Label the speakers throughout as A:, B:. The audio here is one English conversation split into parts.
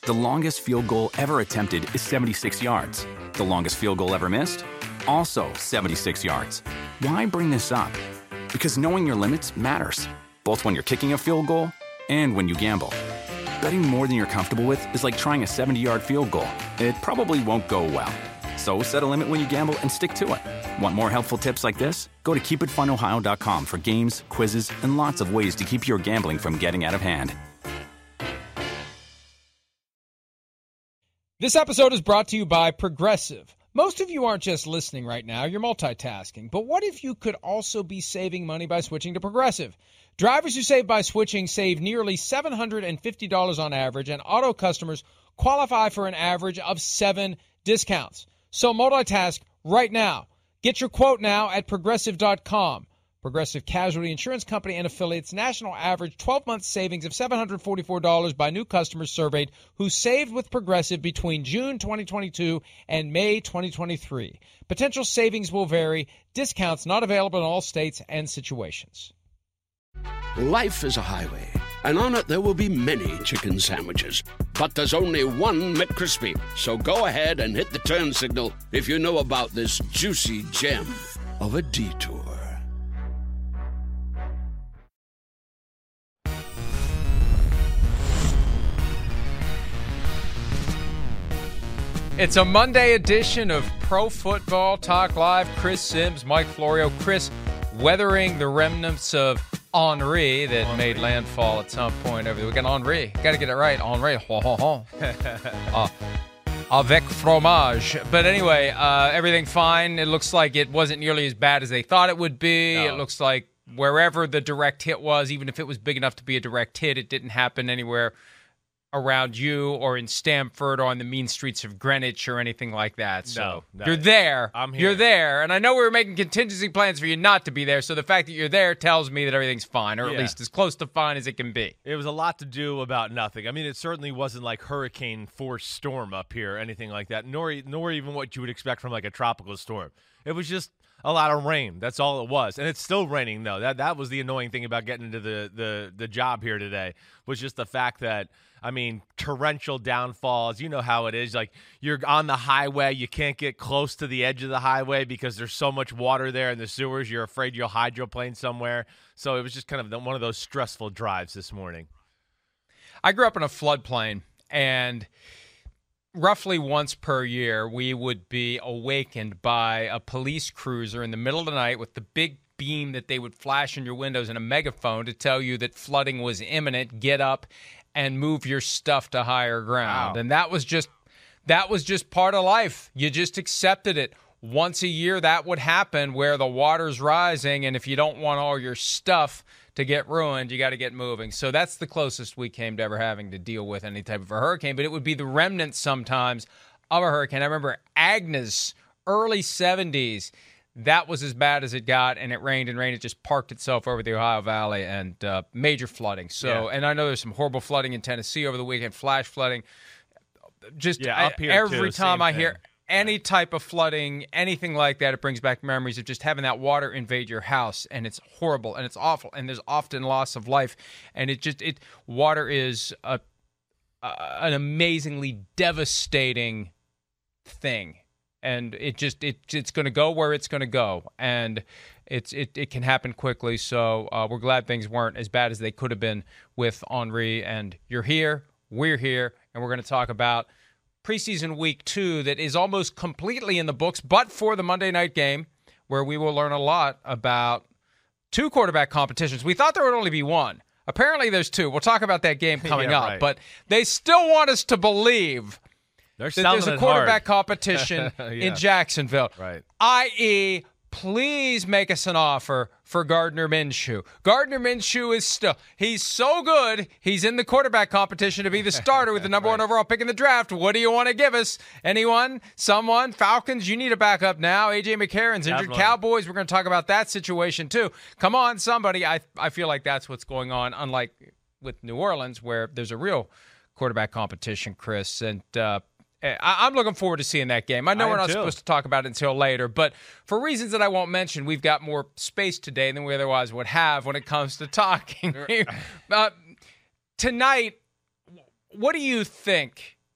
A: The longest field goal ever attempted is 76 yards. The longest field goal ever missed? Also 76 yards. Why bring this up? Because knowing your limits matters, both when you're kicking a field goal and when you gamble. Betting more than you're comfortable with is like trying a 70-yard field goal. It probably won't go well. So set a limit when you gamble and stick to it. Want more helpful tips like this? Go to keepitfunohio.com for games, quizzes, and lots of ways to keep your gambling from getting out of hand.
B: This episode is brought to you by Progressive. Most of you aren't just listening right now, you're multitasking. But what if you could also be saving money by switching to Progressive? Drivers who save by switching save nearly $750 on average, and auto customers qualify for an average of 7 discounts. So multitask right now. Get your quote now at Progressive.com. Progressive Casualty Insurance Company and affiliates national average 12-month savings of $744 by new customers surveyed who saved with Progressive between June 2022 and May 2023. Potential savings will vary. Discounts not available in all states and situations.
C: Life is a highway, and on it there will be many chicken sandwiches. But there's only one McCrispy. So go ahead and hit the turn signal if you know about this juicy gem of a detour.
B: It's a Monday edition of Pro Football Talk Live. Chris Sims, Mike Florio. Chris weathering the remnants of Henri that made landfall at some point over the weekend. Henri. Got to get it right. Henri. Avec fromage. But anyway, everything fine. It looks like it wasn't nearly as bad as they thought it would be. No. It looks like wherever the direct hit was, even if it was big enough to be a direct hit, it didn't happen anywhere around you or in Stamford or on the mean streets of Greenwich or anything like that. So you're there.
D: I'm here.
B: You're there. And I know we were making contingency plans for you not to be there, so the fact that you're there tells me that everything's fine, or at least as close to fine as it can be.
D: It was a lot to do about nothing. I mean, it certainly wasn't like hurricane force storm up here or anything like that, nor even what you would expect from like a tropical storm. It was just a lot of rain. That's all it was. And it's still raining, though. That was the annoying thing about getting into the job here today, was just the fact that, I mean, torrential downfalls. You know how it is. Like, you're on the highway. You can't get close to the edge of the highway because there's so much water there in the sewers. You're afraid you'll hydroplane somewhere. So it was just kind of one of those stressful drives this morning.
B: I grew up in a floodplain, and roughly once per year, we would be awakened by a police cruiser in the middle of the night with the big beam that they would flash in your windows and a megaphone to tell you that flooding was imminent. Get up and move your stuff to higher ground. Wow. And that was just part of life. You just accepted it. Once a year, that would happen where the water's rising, and if you don't want all your stuff to get ruined, you got to get moving. So that's the closest we came to ever having to deal with any type of a hurricane, but it would be the remnants sometimes of a hurricane. I remember Agnes, early 70s, that was as bad as it got, and it rained and rained. It just parked itself over the Ohio Valley, and major flooding. So, and I know there's some horrible flooding in Tennessee over the weekend, flash flooding. Just
D: up here
B: every
D: too,
B: time I
D: thing.
B: hear any type of flooding, anything like that, it brings back memories of just having that water invade your house, and it's horrible, and it's awful, and there's often loss of life, and water is an amazingly devastating thing. And it's going to go where it's going to go, and it can happen quickly. So we're glad things weren't as bad as they could have been with Henri. And you're here, we're here, and we're going to talk about preseason week 2 that is almost completely in the books, but for the Monday night game, where we will learn a lot about 2 quarterback competitions. We thought there would only be 1. Apparently there's 2. We'll talk about that game coming up,
D: right.
B: But they still want us to believe that there's a quarterback competition in Jacksonville,
D: right?
B: I.e., please make us an offer for Gardner Minshew. Gardner Minshew he's so good, he's in the quarterback competition to be the starter with the number 1 overall pick in the draft. What do you want to give us? Anyone? Someone? Falcons, you need a backup now. A.J. McCarron's injured.
D: Definitely.
B: Cowboys, we're going to talk about that situation too. Come on, somebody. I feel like that's what's going on, unlike with New Orleans, where there's a real quarterback competition, Chris. And I'm looking forward to seeing that game. I know we're not supposed to talk about it until later, but for reasons that I won't mention, we've got more space today than we otherwise would have when it comes to talking. Tonight, what do you think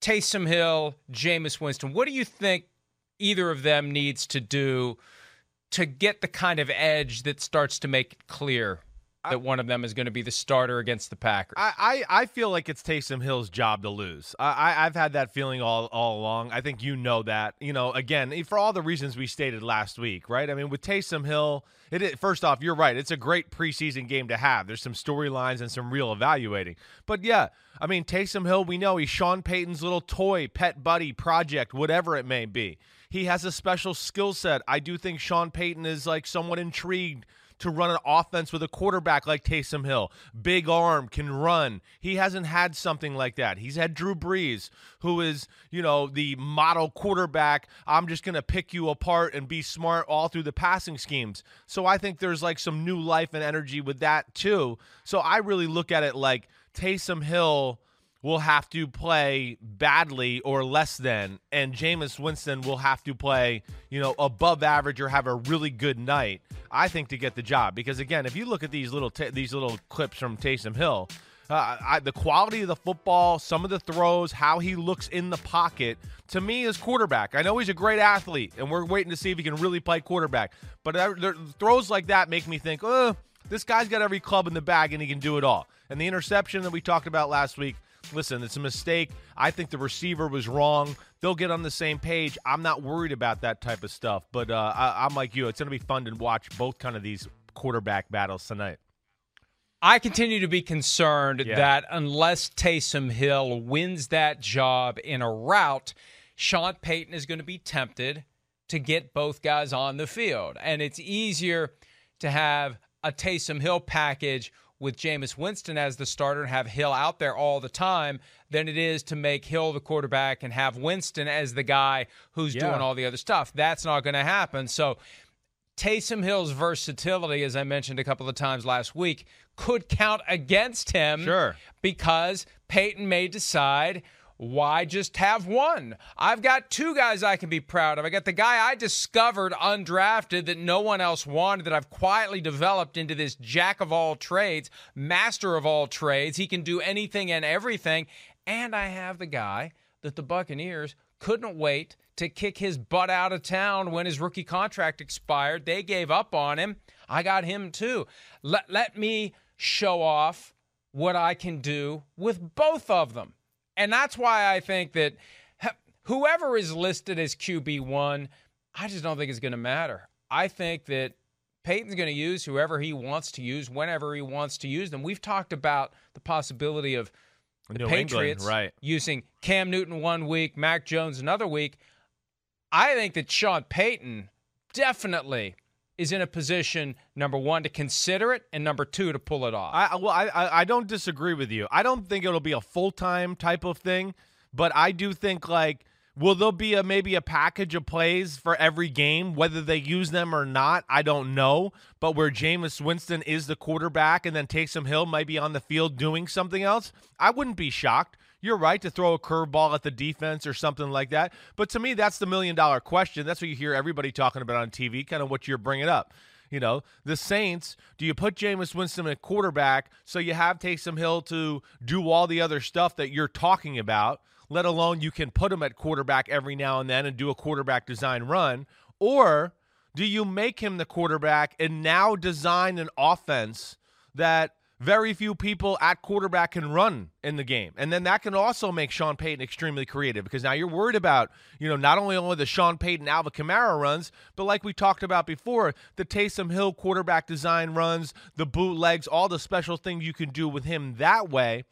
B: Taysom Hill, Jameis Winston. What do you think either of them needs to do to get the kind of edge that starts to make it clear that one of them is going to be the starter against the Packers?
D: I feel like it's Taysom Hill's job to lose. I've had that feeling all along. I think you know that. Again, for all the reasons we stated last week, right? I mean, with Taysom Hill, first off, you're right. It's a great preseason game to have. There's some storylines and some real evaluating. But, yeah, I mean, Taysom Hill, we know he's Sean Payton's little toy, pet buddy, project, whatever it may be. He has a special skill set. I do think Sean Payton is, somewhat intrigued to run an offense with a quarterback like Taysom Hill. Big arm, can run. He hasn't had something like that. He's had Drew Brees, who is, the model quarterback. I'm just going to pick you apart and be smart all through the passing schemes. So I think there's some new life and energy with that too. So I really look at it like Taysom Hill will have to play badly or less than, and Jameis Winston will have to play, above average or have a really good night, I think, to get the job. Because, again, if you look at these little clips from Taysom Hill, the quality of the football, some of the throws, how he looks in the pocket, to me is quarterback. I know he's a great athlete, and we're waiting to see if he can really play quarterback. But throws like that make me think, this guy's got every club in the bag, and he can do it all. And the interception that we talked about last week, listen, it's a mistake. I think the receiver was wrong. They'll get on the same page. I'm not worried about that type of stuff. But I'm like you. It's going to be fun to watch both kind of these quarterback battles tonight.
B: I continue to be concerned that unless Taysom Hill wins that job in a route, Sean Payton is going to be tempted to get both guys on the field. And it's easier to have a Taysom Hill package with Jameis Winston as the starter and have Hill out there all the time than it is to make Hill the quarterback and have Winston as the guy who's doing all the other stuff. That's not going to happen. So Taysom Hill's versatility, as I mentioned a couple of times last week, could count against him because Payton may decide, why just have one? I've got two guys I can be proud of. I got the guy I discovered undrafted that no one else wanted, that I've quietly developed into this jack of all trades, master of all trades. He can do anything and everything. And I have the guy that the Buccaneers couldn't wait to kick his butt out of town when his rookie contract expired. They gave up on him. I got him too. Let me show off what I can do with both of them. And that's why I think that whoever is listed as QB1, I just don't think it's going to matter. I think that Peyton's going to use whoever he wants to use whenever he wants to use them. We've talked about the possibility of the
D: New
B: Patriots
D: England,
B: using Cam Newton one week, Mac Jones another week. I think that Sean Payton definitely is in a position, number one, to consider it, and number two, to pull it off.
D: I don't disagree with you. I don't think it'll be a full-time type of thing, but I do think, will there be maybe a package of plays for every game, whether they use them or not? I don't know. But where Jameis Winston is the quarterback and then Taysom Hill might be on the field doing something else, I wouldn't be shocked. You're right to throw a curveball at the defense or something like that. But to me, that's the million-dollar question. That's what you hear everybody talking about on TV, kind of what you're bringing up. The Saints, do you put Jameis Winston at quarterback so you have Taysom Hill to do all the other stuff that you're talking about, let alone you can put him at quarterback every now and then and do a quarterback design run? Or do you make him the quarterback and now design an offense that very few people at quarterback can run in the game? And then that can also make Sean Payton extremely creative, because now you're worried about, not only the Sean Payton, Alvin Kamara runs, but like we talked about before, the Taysom Hill quarterback design runs, the bootlegs, all the special things you can do with him that way.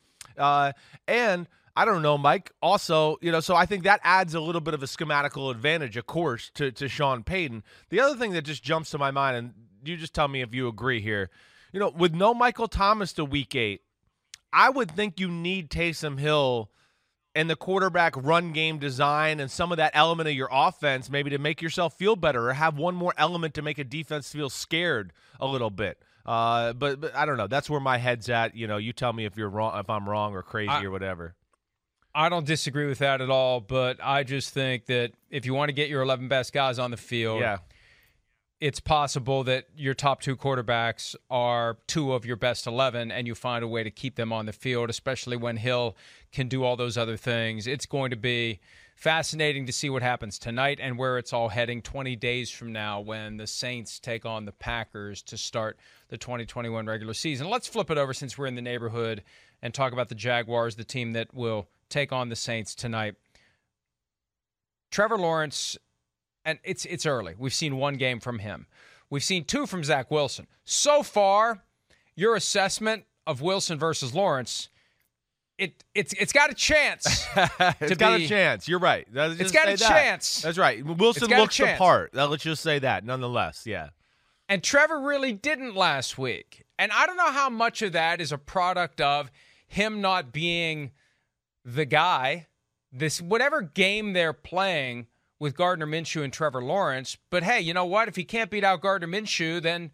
D: And I don't know, Mike, also, so I think that adds a little bit of a schematical advantage, of course, to Sean Payton. The other thing that just jumps to my mind, and you just tell me if you agree here, with no Michael Thomas to week 8, I would think you need Taysom Hill and the quarterback run game design and some of that element of your offense maybe to make yourself feel better, or have one more element to make a defense feel scared a little bit. But I don't know. That's where my head's at. You tell me if you're wrong, if I'm wrong or crazy or whatever.
B: I don't disagree with that at all, but I just think that if you want to get your 11 best guys on the field, it's possible that your top two quarterbacks are two of your best 11 and you find a way to keep them on the field, especially when Hill can do all those other things. It's going to be fascinating to see what happens tonight and where it's all heading 20 days from now when the Saints take on the Packers to start the 2021 regular season. Let's flip it over since we're in the neighborhood and talk about the Jaguars, the team that will take on the Saints tonight. Trevor Lawrence, and it's early. We've seen one game from him. We've seen two from Zach Wilson. So far, your assessment of Wilson versus Lawrence, it's got a chance.
D: It's got a chance. You're right.
B: It's got a chance.
D: That's right. Wilson looks the part. Let's just say that, nonetheless. Yeah.
B: And Trevor really didn't last week. And I don't know how much of that is a product of him not being the guy. This whatever game they're playing with Gardner Minshew and Trevor Lawrence. But hey, you know what? If he can't beat out Gardner Minshew, then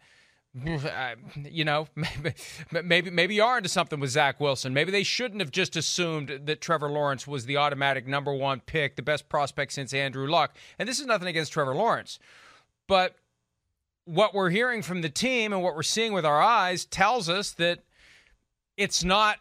B: maybe you are into something with Zach Wilson. Maybe they shouldn't have just assumed that Trevor Lawrence was the automatic number one pick, the best prospect since Andrew Luck. And this is nothing against Trevor Lawrence. But what we're hearing from the team and what we're seeing with our eyes tells us that it's not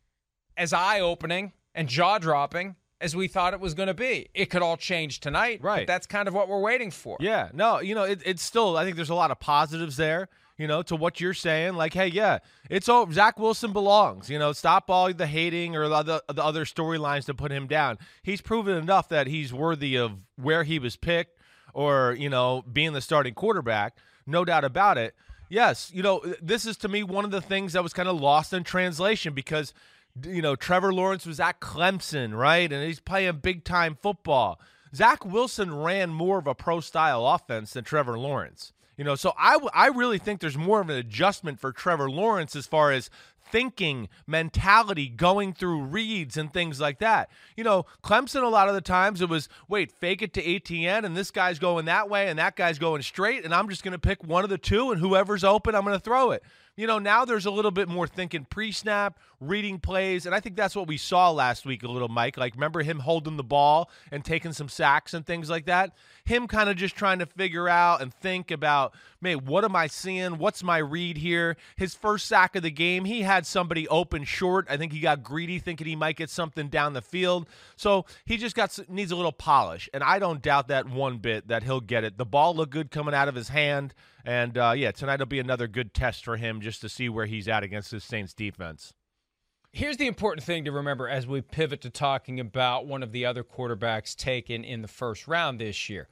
B: as eye-opening and jaw-dropping as we thought it was going to be. It could all change tonight,
D: right?
B: But that's kind of what we're waiting for.
D: Yeah, no, it's still, I think there's a lot of positives there, to what you're saying. Like, hey, yeah, it's all, Zach Wilson belongs. Stop all the hating or the other storylines to put him down. He's proven enough that he's worthy of where he was picked or, being the starting quarterback. No doubt about it. Yes, this is to me one of the things that was kind of lost in translation because Trevor Lawrence was at Clemson, right? And he's playing big-time football. Zach Wilson ran more of a pro-style offense than Trevor Lawrence. So I really think there's more of an adjustment for Trevor Lawrence as far as thinking, mentality, going through reads and things like that. Clemson, a lot of the times it was, fake it to ATN, and this guy's going that way, and that guy's going straight, and I'm just going to pick one of the two, and whoever's open, I'm going to throw it. Now there's a little bit more thinking pre-snap, reading plays, and I think that's what we saw last week a little, Mike. Like, remember him holding the ball and taking some sacks and things like that? Him kind of just trying to figure out and think about, what am I seeing? What's my read here? His first sack of the game, he had somebody open short. I think he got greedy thinking he might get something down the field. So he just needs a little polish, and I don't doubt that one bit that he'll get it. The ball looked good coming out of his hand. And, tonight will be another good test for him just to see where he's at against this Saints defense.
B: Here's the important thing to remember as we pivot to talking about one of the other quarterbacks taken in the first round this year.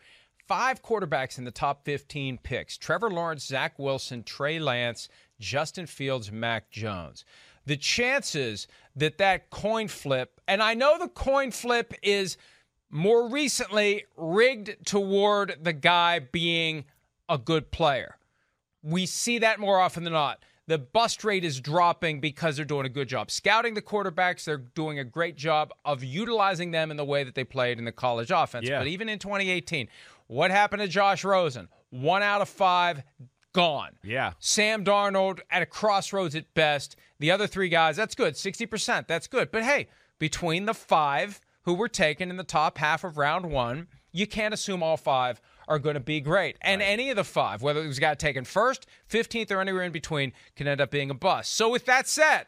B: 5 quarterbacks in the top 15 picks: Trevor Lawrence, Zach Wilson, Trey Lance, Justin Fields, Mac Jones. The chances that coin flip, and I know the coin flip is more recently rigged toward the guy being a good player. We see that more often than not. The bust rate is dropping because they're doing a good job scouting the quarterbacks. They're doing a great job of utilizing them in the way that they played in the college offense.
D: Yeah.
B: But even in 2018, what happened to Josh Rosen? 1 out of 5, gone.
D: Yeah.
B: Sam Darnold at a crossroads at best. The other 3 guys, that's good. 60%, that's good. But hey, between the 5 who were taken in the top half of round 1, you can't assume all 5 are going to be great. And any of the 5, whether it was a guy taken first, 15th, or anywhere in between, can end up being a bust. So with that said,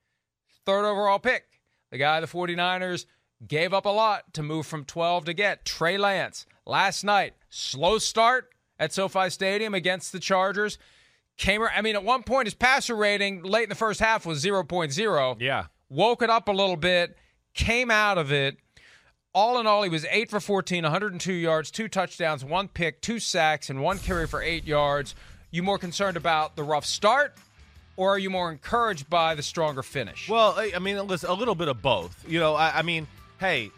B: 3rd overall pick, the guy the 49ers gave up a lot to move from 12 to get, Trey Lance. Last night, slow start at SoFi Stadium against the Chargers. At one point, his passer rating late in the first half was 0.0.
D: Yeah.
B: Woke it up a little bit, came out of it. All in all, he was 8 for 14, 102 yards, 2 touchdowns, 1 pick, 2 sacks, and 1 carry for 8 yards. You more concerned about the rough start, or are you more encouraged by the stronger finish?
D: Well, listen, a little bit of both. Hey,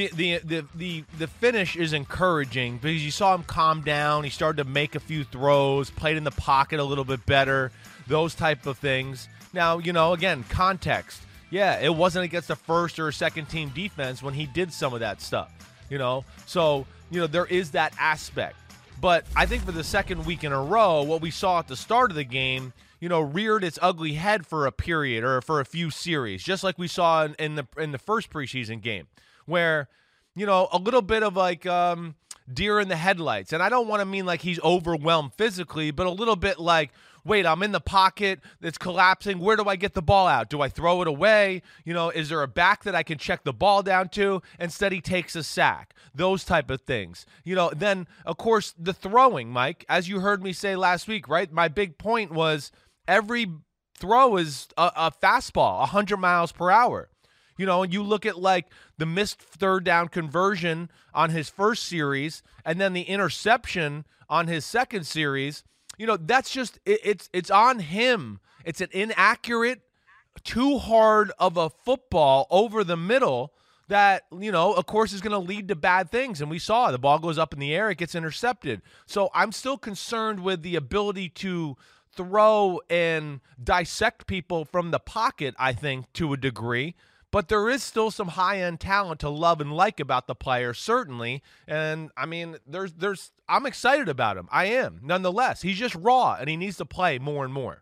D: the finish is encouraging because you saw him calm down. He started to make a few throws, played in the pocket a little bit better, those type of things. Now, again, context. Yeah, it wasn't against a first or a second team defense when he did some of that stuff, So, there is that aspect. But I think for the second week in a row, what we saw at the start of the game, reared its ugly head for a period or for a few series, just like we saw in the first preseason game, where, a little bit of deer in the headlights. And I don't want to mean like he's overwhelmed physically, but a little bit like, wait, I'm in the pocket, it's collapsing. Where do I get the ball out? Do I throw it away? Is there a back that I can check the ball down to? Instead, he takes a sack. Those type of things. Then, of course, the throwing, Mike, as you heard me say last week, right? My big point was every throw is a fastball, 100 miles per hour. And you look at like the missed third down conversion on his first series and then the interception on his second series. That's just it's on him. It's an inaccurate, too hard of a football over the middle that, of course, is going to lead to bad things. And we saw the ball goes up in the air, it gets intercepted. So I'm still concerned with the ability to throw and dissect people from the pocket, I think, to a degree. But there is still some high-end talent to love and like about the player, certainly. And, I mean, I'm excited about him. I am, nonetheless. He's just raw, and he needs to play more and more.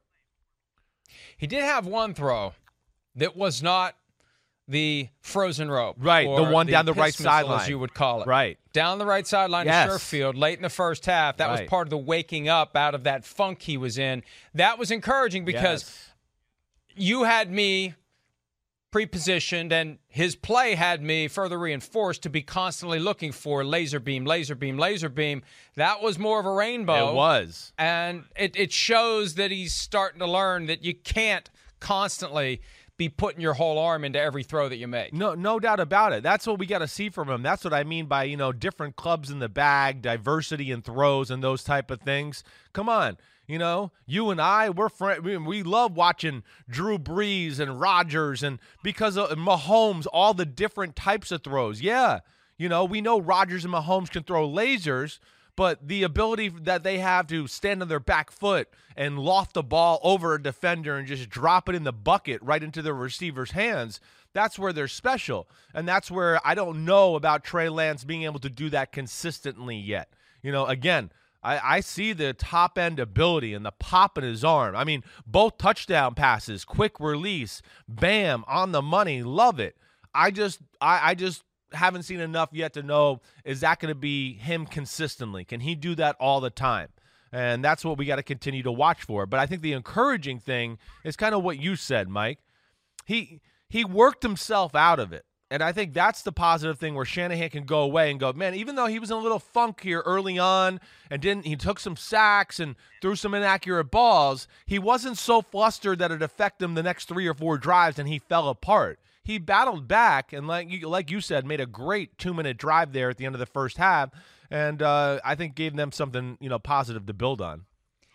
B: He did have one throw that was not the frozen rope.
D: Right, the one down the right sideline.
B: As you would call it.
D: Right.
B: Down the right sideline to Sherfield late in the first half. That was part of the waking up out of that funk he was in. That was encouraging because you had me pre-positioned, and his play had me further reinforced to be constantly looking for laser beam, laser beam, laser beam. That was more of a rainbow.
D: It was.
B: And it shows that he's starting to learn that you can't constantly be putting your whole arm into every throw that you make.
D: No doubt about it. That's what we got to see from him. That's what I mean by, different clubs in the bag, diversity in throws and those type of things. Come on. You and I, we're friends. We love watching Drew Brees and Rodgers, and because of Mahomes, all the different types of throws. Yeah, we know Rodgers and Mahomes can throw lasers, but the ability that they have to stand on their back foot and loft the ball over a defender and just drop it in the bucket right into the receiver's hands, that's where they're special. And that's where I don't know about Trey Lance being able to do that consistently yet. Again, I see the top-end ability and the pop in his arm. I mean, both touchdown passes, quick release, bam, on the money, love it. I just haven't seen enough yet to know, is that going to be him consistently? Can he do that all the time? And that's what we got to continue to watch for. But I think the encouraging thing is kind of what you said, Mike. He worked himself out of it. And I think that's the positive thing where Shanahan can go away and go, man, even though he was in a little funk here early on and he took some sacks and threw some inaccurate balls, he wasn't so flustered that it affected him the next 3 or 4 drives and he fell apart. He battled back and, like you said, made a great 2-minute drive there at the end of the first half, and I think gave them something positive to build on.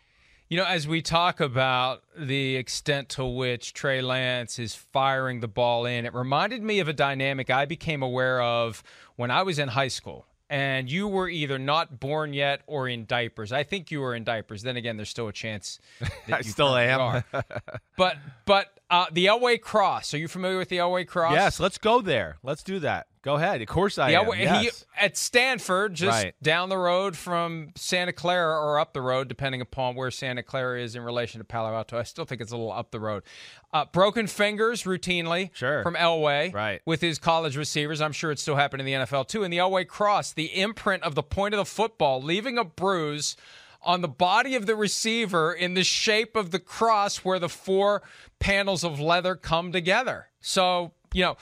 B: As we talk about the extent to which Trey Lance is firing the ball in, it reminded me of a dynamic I became aware of when I was in high school. And you were either not born yet or in diapers. I think you were in diapers. Then again, there's still a chance that
D: I still am.
B: But the Elway Cross. Are you familiar with the Elway Cross?
D: Yes, let's go there. Let's do that. Go ahead. Of course I am. Yes.
B: At Stanford, just down the road from Santa Clara, or up the road, depending upon where Santa Clara is in relation to Palo Alto. I still think it's a little up the road. Broken fingers routinely from Elway with his college receivers. I'm sure it's still happening in the NFL too. And the Elway Cross, the imprint of the point of the football, leaving a bruise on the body of the receiver in the shape of the cross where the 4 panels of leather come together. So,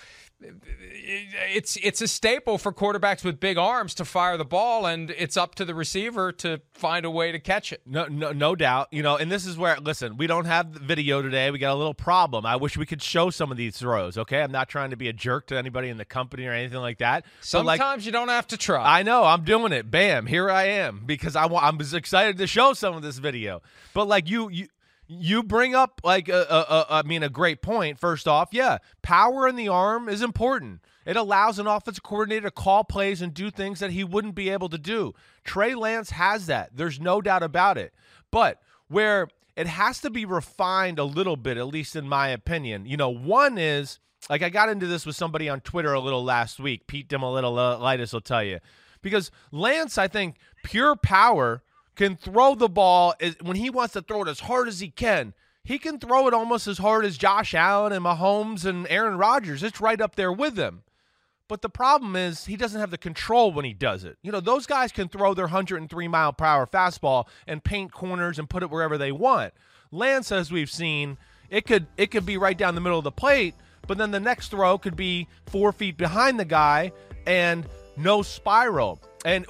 B: it's a staple for quarterbacks with big arms to fire the ball, and it's up to the receiver to find a way to catch it.
D: No doubt. And this is where, listen, we don't have video today. We got a little problem. I wish we could show some of these throws, okay? I'm not trying to be a jerk to anybody in the company or anything like that.
B: Sometimes you don't have to try.
D: I know. I'm doing it. Bam. Here I am, because I'm excited to show some of this video. But you bring up a great point. First off, power in the arm is important. It allows an offensive coordinator to call plays and do things that he wouldn't be able to do. Trey Lance has that. There's no doubt about it. But where it has to be refined a little bit, at least in my opinion, one is, I got into this with somebody on Twitter a little last week. Pete Dimolitolitis will tell you. Because Lance, I think, pure power can throw the ball when he wants to throw it as hard as he can. He can throw it almost as hard as Josh Allen and Mahomes and Aaron Rodgers. It's right up there with him. But the problem is he doesn't have the control when he does it. Those guys can throw their 103-mile-per-hour fastball and paint corners and put it wherever they want. Lance, as we've seen, it could be right down the middle of the plate, but then the next throw could be 4 feet behind the guy and no spiral. And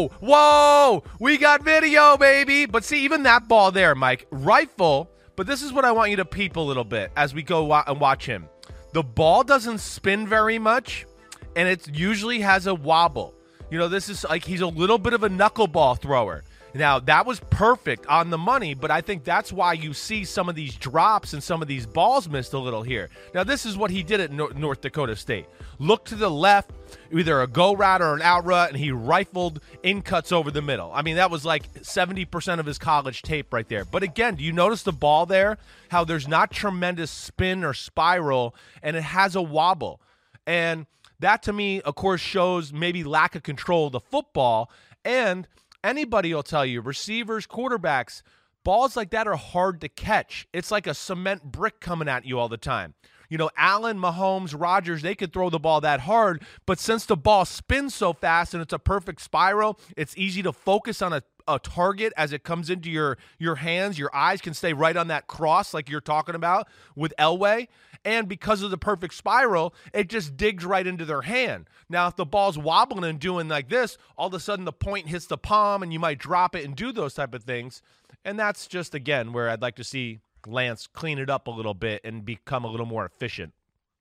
D: whoa, we got video, baby. But see, even that ball there, Mike, rifle, but this is what I want you to peep a little bit as we go and watch him. The ball doesn't spin very much, and it usually has a wobble. This is like he's a little bit of a knuckleball thrower. Now, that was perfect on the money, but I think that's why you see some of these drops and some of these balls missed a little here. Now, this is what he did at North Dakota State. Look to the left, either a go route or an out route, and he rifled in cuts over the middle. I mean, that was like 70% of his college tape right there. But again, do you notice the ball there? How there's not tremendous spin or spiral, and it has a wobble. And that, to me, of course, shows maybe lack of control of the football. And anybody will tell you, receivers, quarterbacks, balls like that are hard to catch. It's like a cement brick coming at you all the time. Allen, Mahomes, Rodgers, they could throw the ball that hard, but since the ball spins so fast and it's a perfect spiral, it's easy to focus on a target as it comes into your hands. Your eyes can stay right on that cross like you're talking about with Elway. And because of the perfect spiral, it just digs right into their hand. Now, if the ball's wobbling and doing like this, all of a sudden the point hits the palm and you might drop it and do those type of things. And that's just, again, where I'd like to see Lance clean it up a little bit and become a little more efficient.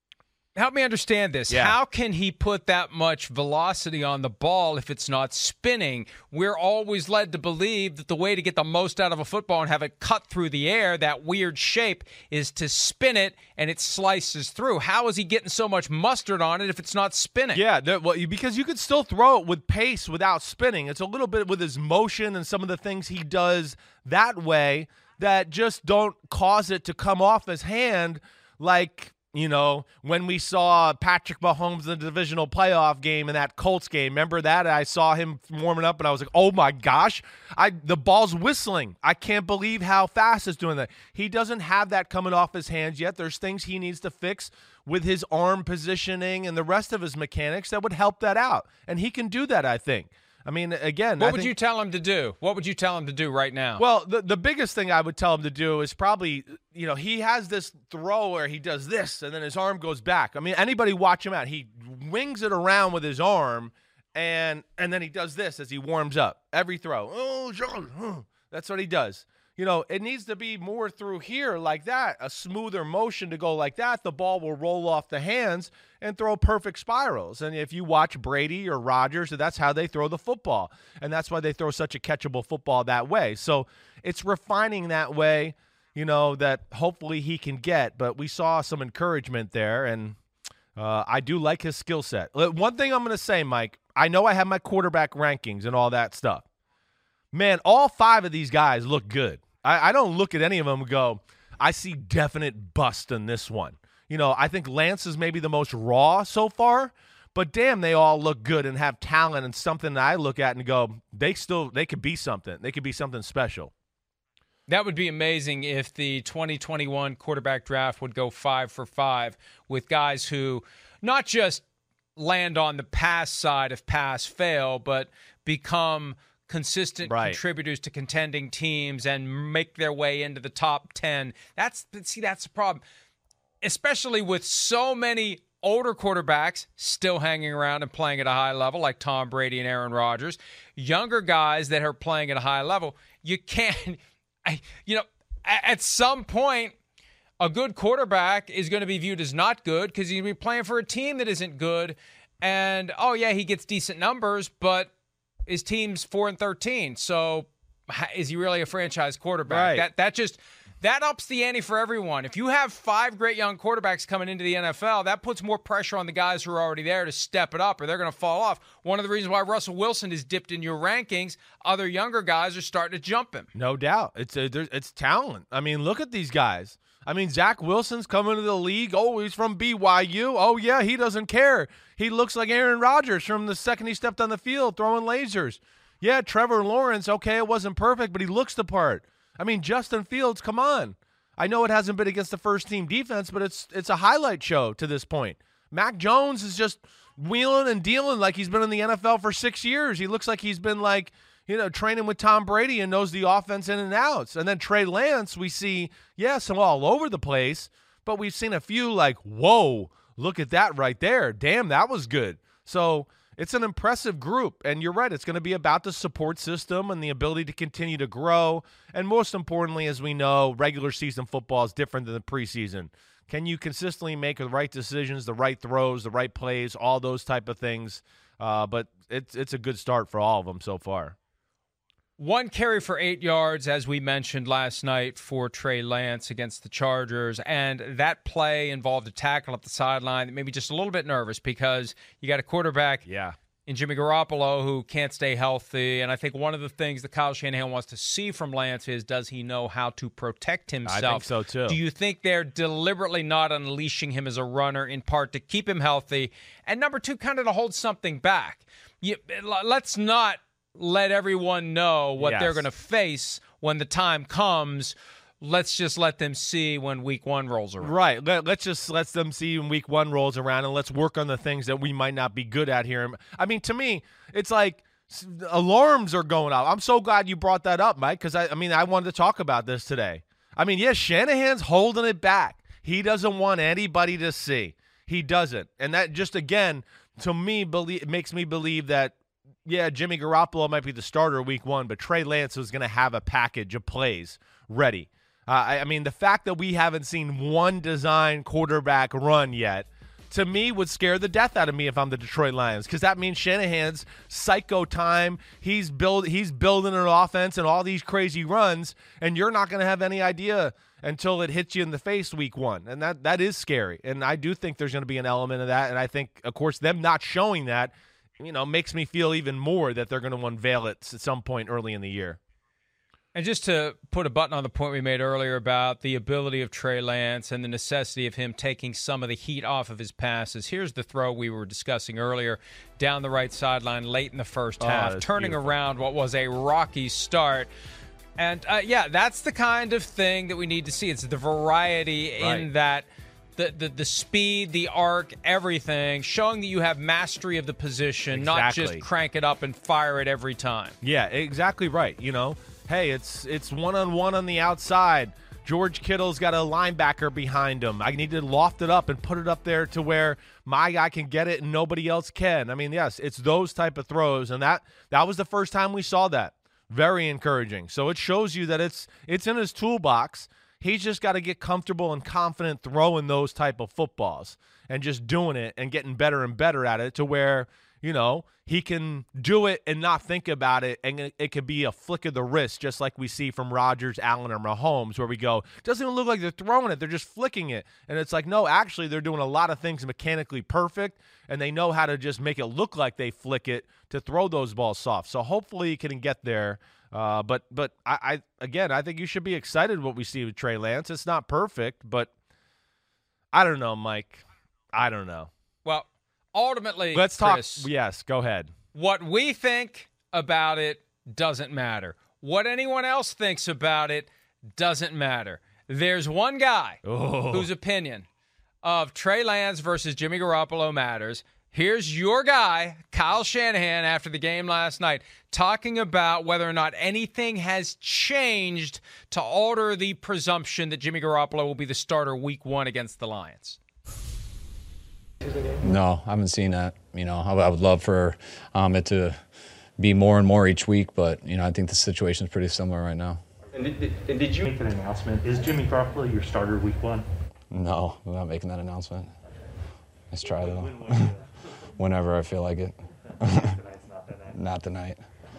B: Help me understand this.
D: Yeah.
B: How can he put that much velocity on the ball if it's not spinning? We're always led to believe that the way to get the most out of a football and have it cut through the air, that weird shape, is to spin it and it slices through. How is he getting so much mustard on it if it's not spinning?
D: Yeah, because you could still throw it with pace without spinning. It's a little bit with his motion and some of the things he does that way that just don't cause it to come off his hand like – when we saw Patrick Mahomes in the divisional playoff game in that Colts game. Remember that? I saw him warming up, and I was like, oh, my gosh. The ball's whistling. I can't believe how fast it's doing that. He doesn't have that coming off his hands yet. There's things he needs to fix with his arm positioning and the rest of his mechanics that would help that out. And he can do that, I think. I mean, again,
B: what would you tell him to do? What would you tell him to do right now?
D: Well, the biggest thing I would tell him to do is probably, he has this throw where he does this and then his arm goes back. I mean, anybody watch him out. He wings it around with his arm and then he does this as he warms up. Every throw. Oh, John. That's what he does. It needs to be more through here like that, a smoother motion to go like that. The ball will roll off the hands and throw perfect spirals. And if you watch Brady or Rodgers, that's how they throw the football. And that's why they throw such a catchable football that way. So it's refining that way, that hopefully he can get. But we saw some encouragement there, and I do like his skill set. One thing I'm going to say, Mike, I know I have my quarterback rankings and all that stuff. Man, all 5 of these guys look good. I don't look at any of them and go, I see definite bust in this one. I think Lance is maybe the most raw so far, but damn, they all look good and have talent and something that I look at and go, they could be something. They could be something special.
B: That would be amazing if the 2021 quarterback draft would go 5 for 5 with guys who not just land on the pass side of pass-fail, but become consistent contributors to contending teams and make their way into the top 10. That's the problem. Especially with so many older quarterbacks still hanging around and playing at a high level like Tom Brady and Aaron Rodgers. Younger guys that are playing at a high level. You can't, at some point, a good quarterback is going to be viewed as not good because he's going to be playing for a team that isn't good. And, he gets decent numbers, but his team's 4-13, so is he really a franchise quarterback?
D: Right.
B: That ups the ante for everyone. If you have 5 great young quarterbacks coming into the NFL, that puts more pressure on the guys who are already there to step it up, or they're going to fall off. One of the reasons why Russell Wilson is dipped in your rankings, other younger guys are starting to jump him.
D: No doubt, it's talent. I mean, look at these guys. I mean, Zach Wilson's coming to the league. Oh, he's from BYU. Oh, yeah, he doesn't care. He looks like Aaron Rodgers from the second he stepped on the field throwing lasers. Yeah, Trevor Lawrence, okay, it wasn't perfect, but he looks the part. I mean, Justin Fields, come on. I know it hasn't been against the first-team defense, but it's a highlight show to this point. Mac Jones is just wheeling and dealing like he's been in the NFL for 6 years. He looks like he's been training with Tom Brady and knows the offense in and outs. And then Trey Lance, we see, so all over the place, but we've seen a few whoa, look at that right there. Damn, that was good. So it's an impressive group. And you're right, it's going to be about the support system and the ability to continue to grow. And most importantly, as we know, regular season football is different than the preseason. Can you consistently make the right decisions, the right throws, the right plays, all those type of things? But it's a good start for all of them so far.
B: 1 carry for 8 yards, as we mentioned last night, for Trey Lance against the Chargers. And that play involved a tackle up the sideline that made me just a little bit nervous because you got a quarterback in Jimmy Garoppolo who can't stay healthy. And I think one of the things that Kyle Shanahan wants to see from Lance is, does he know how to protect himself?
D: I think so, too.
B: Do you think they're deliberately not unleashing him as a runner, in part to keep him healthy? And number 2, kind of to hold something back. Let's not let everyone know what they're going to face when the time comes. Let's just let them see when week 1 rolls around.
D: Right. Let's just let them see when week 1 rolls around, and let's work on the things that we might not be good at here. I mean, to me, it's like alarms are going off. I'm so glad you brought that up, Mike, because I wanted to talk about this today. I mean, yes, Shanahan's holding it back. He doesn't want anybody to see. He doesn't. And that just, again, to me, makes me believe that, Jimmy Garoppolo might be the starter week 1, but Trey Lance was going to have a package of plays ready. I mean, the fact that we haven't seen one design quarterback run yet, to me, would scare the death out of me if I'm the Detroit Lions, because that means Shanahan's psycho time. He's building an offense and all these crazy runs, and you're not going to have any idea until it hits you in the face week 1, and that is scary. And I do think there's going to be an element of that, and I think, of course, them not showing that, makes me feel even more that they're going to unveil it at some point early in the year.
B: And just to put a button on the point we made earlier about the ability of Trey Lance and the necessity of him taking some of the heat off of his passes, here's the throw we were discussing earlier down the right sideline late in the first half, turning around what was a rocky start. And, that's the kind of thing that we need to see. It's the variety in that the speed, the arc, everything, showing that you have mastery of the position, not just crank it up and fire it every time.
D: Yeah, exactly right. Hey, it's one-on-one on the outside. George Kittle's got a linebacker behind him. I need to loft it up and put it up there to where my guy can get it and nobody else can. I mean, yes, it's those type of throws, and that was the first time we saw that. Very encouraging. So it shows you that it's in his toolbox. He's just got to get comfortable and confident throwing those type of footballs and just doing it and getting better and better at it to where, he can do it and not think about it, and it could be a flick of the wrist, just like we see from Rodgers, Allen, or Mahomes, where we go, doesn't even look like they're throwing it, they're just flicking it. And it's like, no, actually, they're doing a lot of things mechanically perfect, and they know how to just make it look like they flick it to throw those balls soft. So hopefully he can get there. But I think you should be excited what we see with Trey Lance. It's not perfect, but I don't know, Mike. I don't know.
B: Well, ultimately,
D: let's talk.
B: Chris,
D: yes, go ahead.
B: What we think about it doesn't matter. What anyone else thinks about it doesn't matter. There's one guy whose opinion of Trey Lance versus Jimmy Garoppolo matters. Here's your guy, Kyle Shanahan, after the game last night, talking about whether or not anything has changed to alter the presumption that Jimmy Garoppolo will be the starter week 1 against the Lions.
E: No, I haven't seen that. I would love for it to be more and more each week, but, I think the situation is pretty similar right now.
F: And did you make an announcement? Is Jimmy Garoppolo your starter week 1?
E: No, I'm not making that announcement. Let's try though. Whenever I feel like it. Not tonight.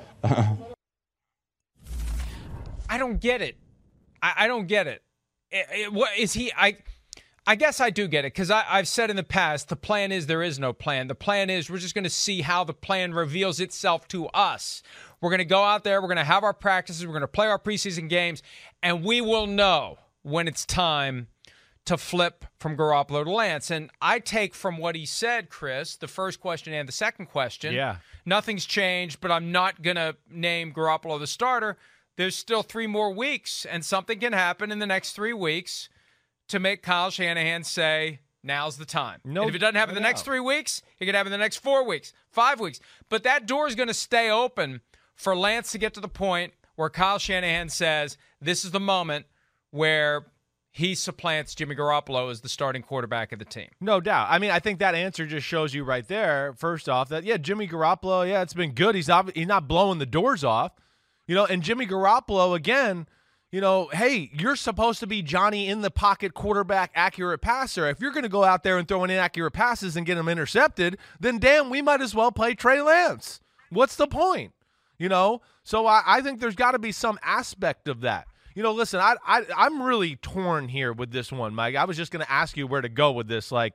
B: I don't get it. I don't get it. What is he? I guess I do get it, because I've said in the past, the plan is there is no plan. The plan is we're just going to see how the plan reveals itself to us. We're going to go out there, we're going to have our practices, we're going to play our preseason games, and we will know when it's time to flip from Garoppolo to Lance. And I take from what he said, Chris, the first question and the second question, nothing's changed, but I'm not going to name Garoppolo the starter. There's still 3 more weeks, and something can happen in the next 3 weeks to make Kyle Shanahan say, now's the time.
D: No,
B: and if it doesn't happen in the next
D: doubt.
B: 3 weeks, it could happen in the next 4 weeks, 5 weeks. But that door is going to stay open for Lance to get to the point where Kyle Shanahan says this is the moment where he supplants Jimmy Garoppolo as the starting quarterback of the team.
D: No doubt. I mean, I think that answer just shows you right there, first off, that, Jimmy Garoppolo, it's been good. He's not blowing the doors off. And Jimmy Garoppolo, again, hey, you're supposed to be Johnny in the pocket quarterback, accurate passer. If you're going to go out there and throw in inaccurate passes and get them intercepted, then damn, we might as well play Trey Lance. What's the point? So I think there's got to be some aspect of that. Listen, I'm really torn here with this one, Mike. I was just going to ask you where to go with this. Like,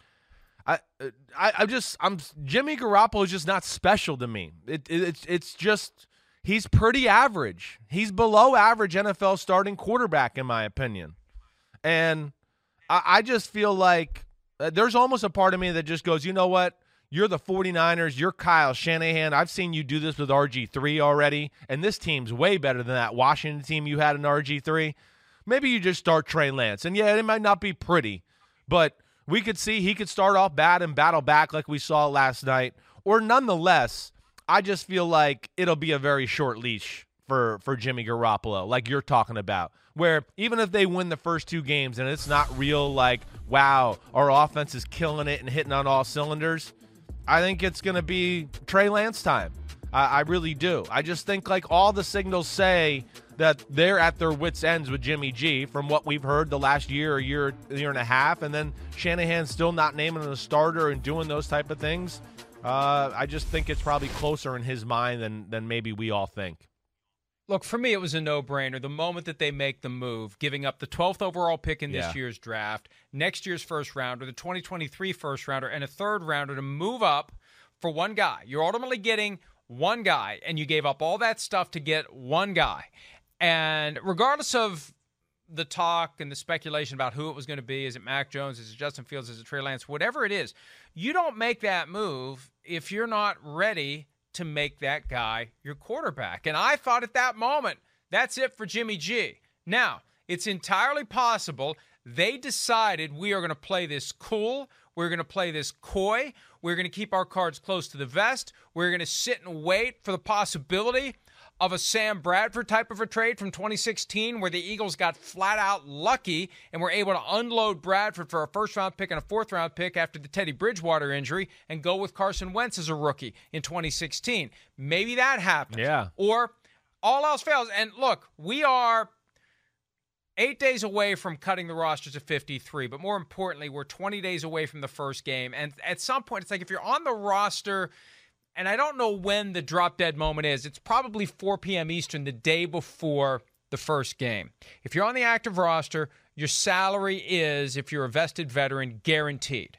D: Jimmy Garoppolo is just not special to me. It's just he's pretty average. He's below average NFL starting quarterback, in my opinion. And I just feel like there's almost a part of me that just goes, you know what? You're the 49ers. You're Kyle Shanahan. I've seen you do this with RG3 already, and this team's way better than that Washington team you had in RG3. Maybe you just start Trey Lance. And, it might not be pretty, but we could see he could start off bad and battle back like we saw last night. Or nonetheless, I just feel like it'll be a very short leash for Jimmy Garoppolo, like you're talking about, where even if they win the first 2 games and it's not real like, wow, our offense is killing it and hitting on all cylinders, I think it's going to be Trey Lance time. I really do. I just think like all the signals say that they're at their wits' ends with Jimmy G from what we've heard the last year and a half, and then Shanahan's still not naming him a starter and doing those type of things. I just think it's probably closer in his mind than maybe we all think.
B: Look, for me, it was a no-brainer. The moment that they make the move, giving up the 12th overall pick in this year's draft, next year's first rounder, the 2023 first rounder, and a third rounder to move up for one guy. You're ultimately getting one guy, and you gave up all that stuff to get one guy. And regardless of the talk and the speculation about who it was going to be, is it Mac Jones, is it Justin Fields, is it Trey Lance, whatever it is, you don't make that move if you're not ready to make that guy your quarterback. And I thought at that moment, that's it for Jimmy G. Now, it's entirely possible they decided we are going to play this cool, we're going to play this coy, we're going to keep our cards close to the vest, we're going to sit and wait for the possibility of a Sam Bradford type of a trade from 2016 where the Eagles got flat out lucky and were able to unload Bradford for a first-round pick and a fourth-round pick after the Teddy Bridgewater injury and go with Carson Wentz as a rookie in 2016. Maybe that happens.
D: Yeah.
B: Or all else fails. And look, we are 8 days away from cutting the roster to 53, but more importantly, we're 20 days away from the first game. And at some point, it's like if you're on the roster, and I don't know when the drop-dead moment is. It's probably 4 p.m. Eastern, the day before the first game. If you're on the active roster, your salary is, if you're a vested veteran, guaranteed.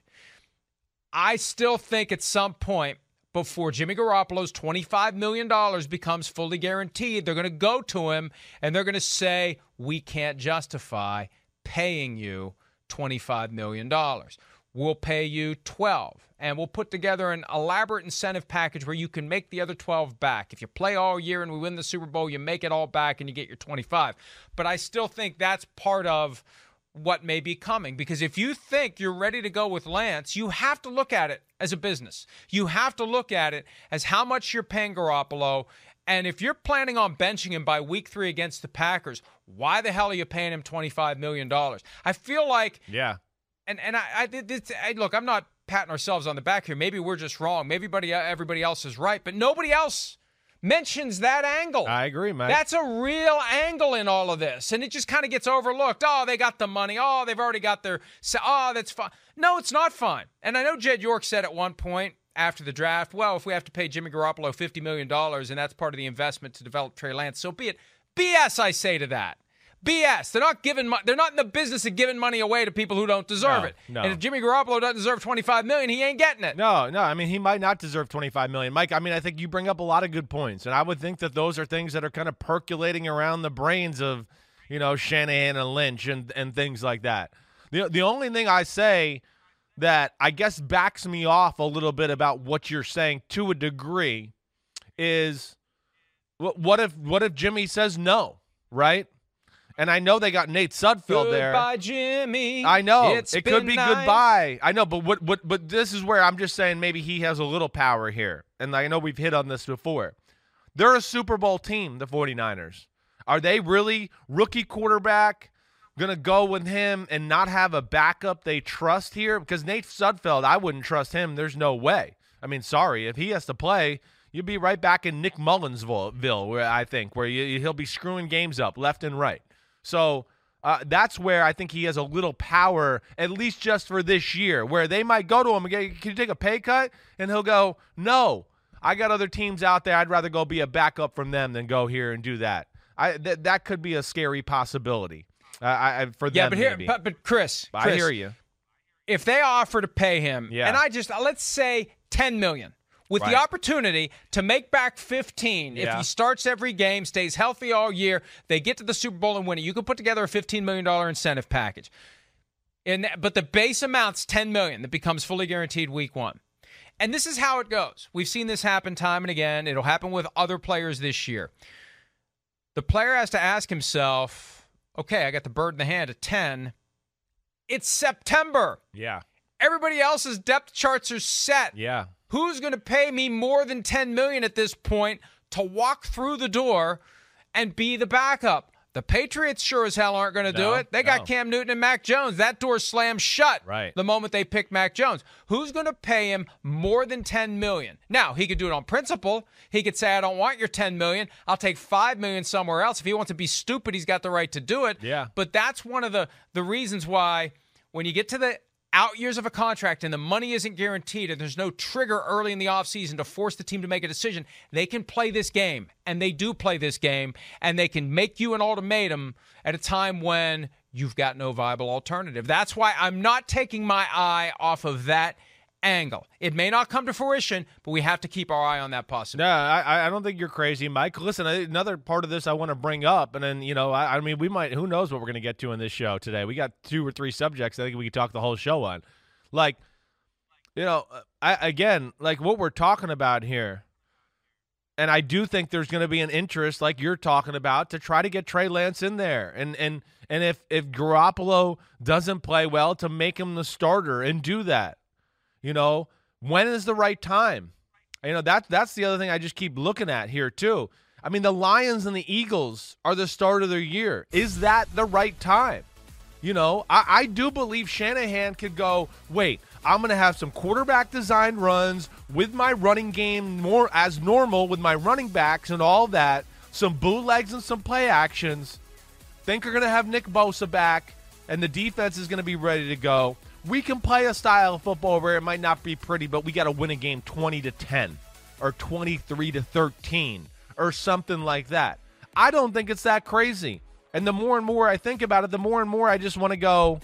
B: I still think at some point before Jimmy Garoppolo's $25 million becomes fully guaranteed, they're going to go to him and they're going to say, we can't justify paying you $25 million. We'll pay you 12, and we'll put together an elaborate incentive package where you can make the other 12 back. If you play all year and we win the Super Bowl, you make it all back and you get your 25. But I still think that's part of what may be coming, because if you think you're ready to go with Lance, you have to look at it as a business. You have to look at it as how much you're paying Garoppolo, and if you're planning on benching him by week 3 against the Packers, why the hell are you paying him $25 million? I feel like...
D: Yeah.
B: And look, I'm not patting ourselves on the back here. Maybe we're just wrong. Maybe everybody else is right, but nobody else mentions that angle.
D: I agree, Mike.
B: That's a real angle in all of this, and it just kind of gets overlooked. Oh, they got the money. Oh, they've already got their. Oh, that's fine. No, it's not fine. And I know Jed York said at one point after the draft, well, if we have to pay Jimmy Garoppolo $50 million and that's part of the investment to develop Trey Lance, so be it. BS, I say to that. BS. They're not in the business of giving money away to people who don't deserve it.
D: No.
B: And if Jimmy Garoppolo doesn't deserve $25 million, he ain't getting it.
D: No. I mean, he might not deserve $25 million. Mike, I mean, I think you bring up a lot of good points, and I would think that those are things that are kind of percolating around the brains of, Shanahan and Lynch and things like that. The only thing I say that I guess backs me off a little bit about what you're saying to a degree is what if Jimmy says no, right? And I know they got Nate Sudfeld there.
B: Goodbye, Jimmy.
D: I know.
B: It
D: could be goodbye. I know, but this is where I'm just saying maybe he has a little power here. And I know we've hit on this before. They're a Super Bowl team, the 49ers. Are they really rookie quarterback going to go with him and not have a backup they trust here? Because Nate Sudfeld, I wouldn't trust him. There's no way. I mean, sorry. If he has to play, you'd be right back in Nick Mullinsville, where I think, where he'll be screwing games up left and right. So that's where I think he has a little power, at least just for this year, where they might go to him and go, can you take a pay cut? And he'll go, no, I got other teams out there. I'd rather go be a backup from them than go here and do that. That could be a scary possibility for them.
B: Yeah, but Chris,
D: I hear you.
B: If they offer to pay him,
D: yeah.
B: and let's say $10 million. With the opportunity to make back 15 if he starts every game, stays healthy all year, they get to the Super Bowl and win it. You could put together a $15 million incentive package. But the base amount's $10 million that becomes fully guaranteed week 1. And this is how it goes. We've seen this happen time and again. It'll happen with other players this year. The player has to ask himself, okay, I got the bird in the hand at 10. It's September.
D: Yeah.
B: Everybody else's depth charts are set.
D: Yeah.
B: Who's going to pay me more than $10 million at this point to walk through the door and be the backup? The Patriots sure as hell aren't going to do it. They got Cam Newton and Mac Jones. That door slammed shut the moment they picked Mac Jones. Who's going to pay him more than $10 million? Now, he could do it on principle. He could say, I don't want your $10 million. I'll take $5 million somewhere else. If he wants to be stupid, he's got the right to do it.
D: Yeah.
B: But that's one of the reasons why when you get to the out years of a contract and the money isn't guaranteed and there's no trigger early in the offseason to force the team to make a decision, they can play this game, and they do play this game, and they can make you an ultimatum at a time when you've got no viable alternative. That's why I'm not taking my eye off of that angle. It may not come to fruition, but we have to keep our eye on that possibility.
D: No, I don't think you're crazy, Mike. Listen, another part of this I want to bring up, and then, I mean, we might, who knows what we're going to get to in this show today. We got 2 or 3 subjects I think we could talk the whole show on. Like, like what we're talking about here, and I do think there's going to be an interest, like you're talking about, to try to get Trey Lance in there. And if Garoppolo doesn't play well, to make him the starter and do that. When is the right time? That's the other thing I just keep looking at here too. I mean, the Lions and the Eagles are the start of their year. Is that the right time? I do believe Shanahan could go, wait, I'm going to have some quarterback design runs with my running game more as normal with my running backs and all that, some bootlegs and some play actions. Think we're going to have Nick Bosa back, and the defense is going to be ready to go. We can play a style of football where it might not be pretty, but we got to win a game 20-10 or 23-13 or something like that. I don't think it's that crazy. And the more and more I think about it, the more and more I just want to go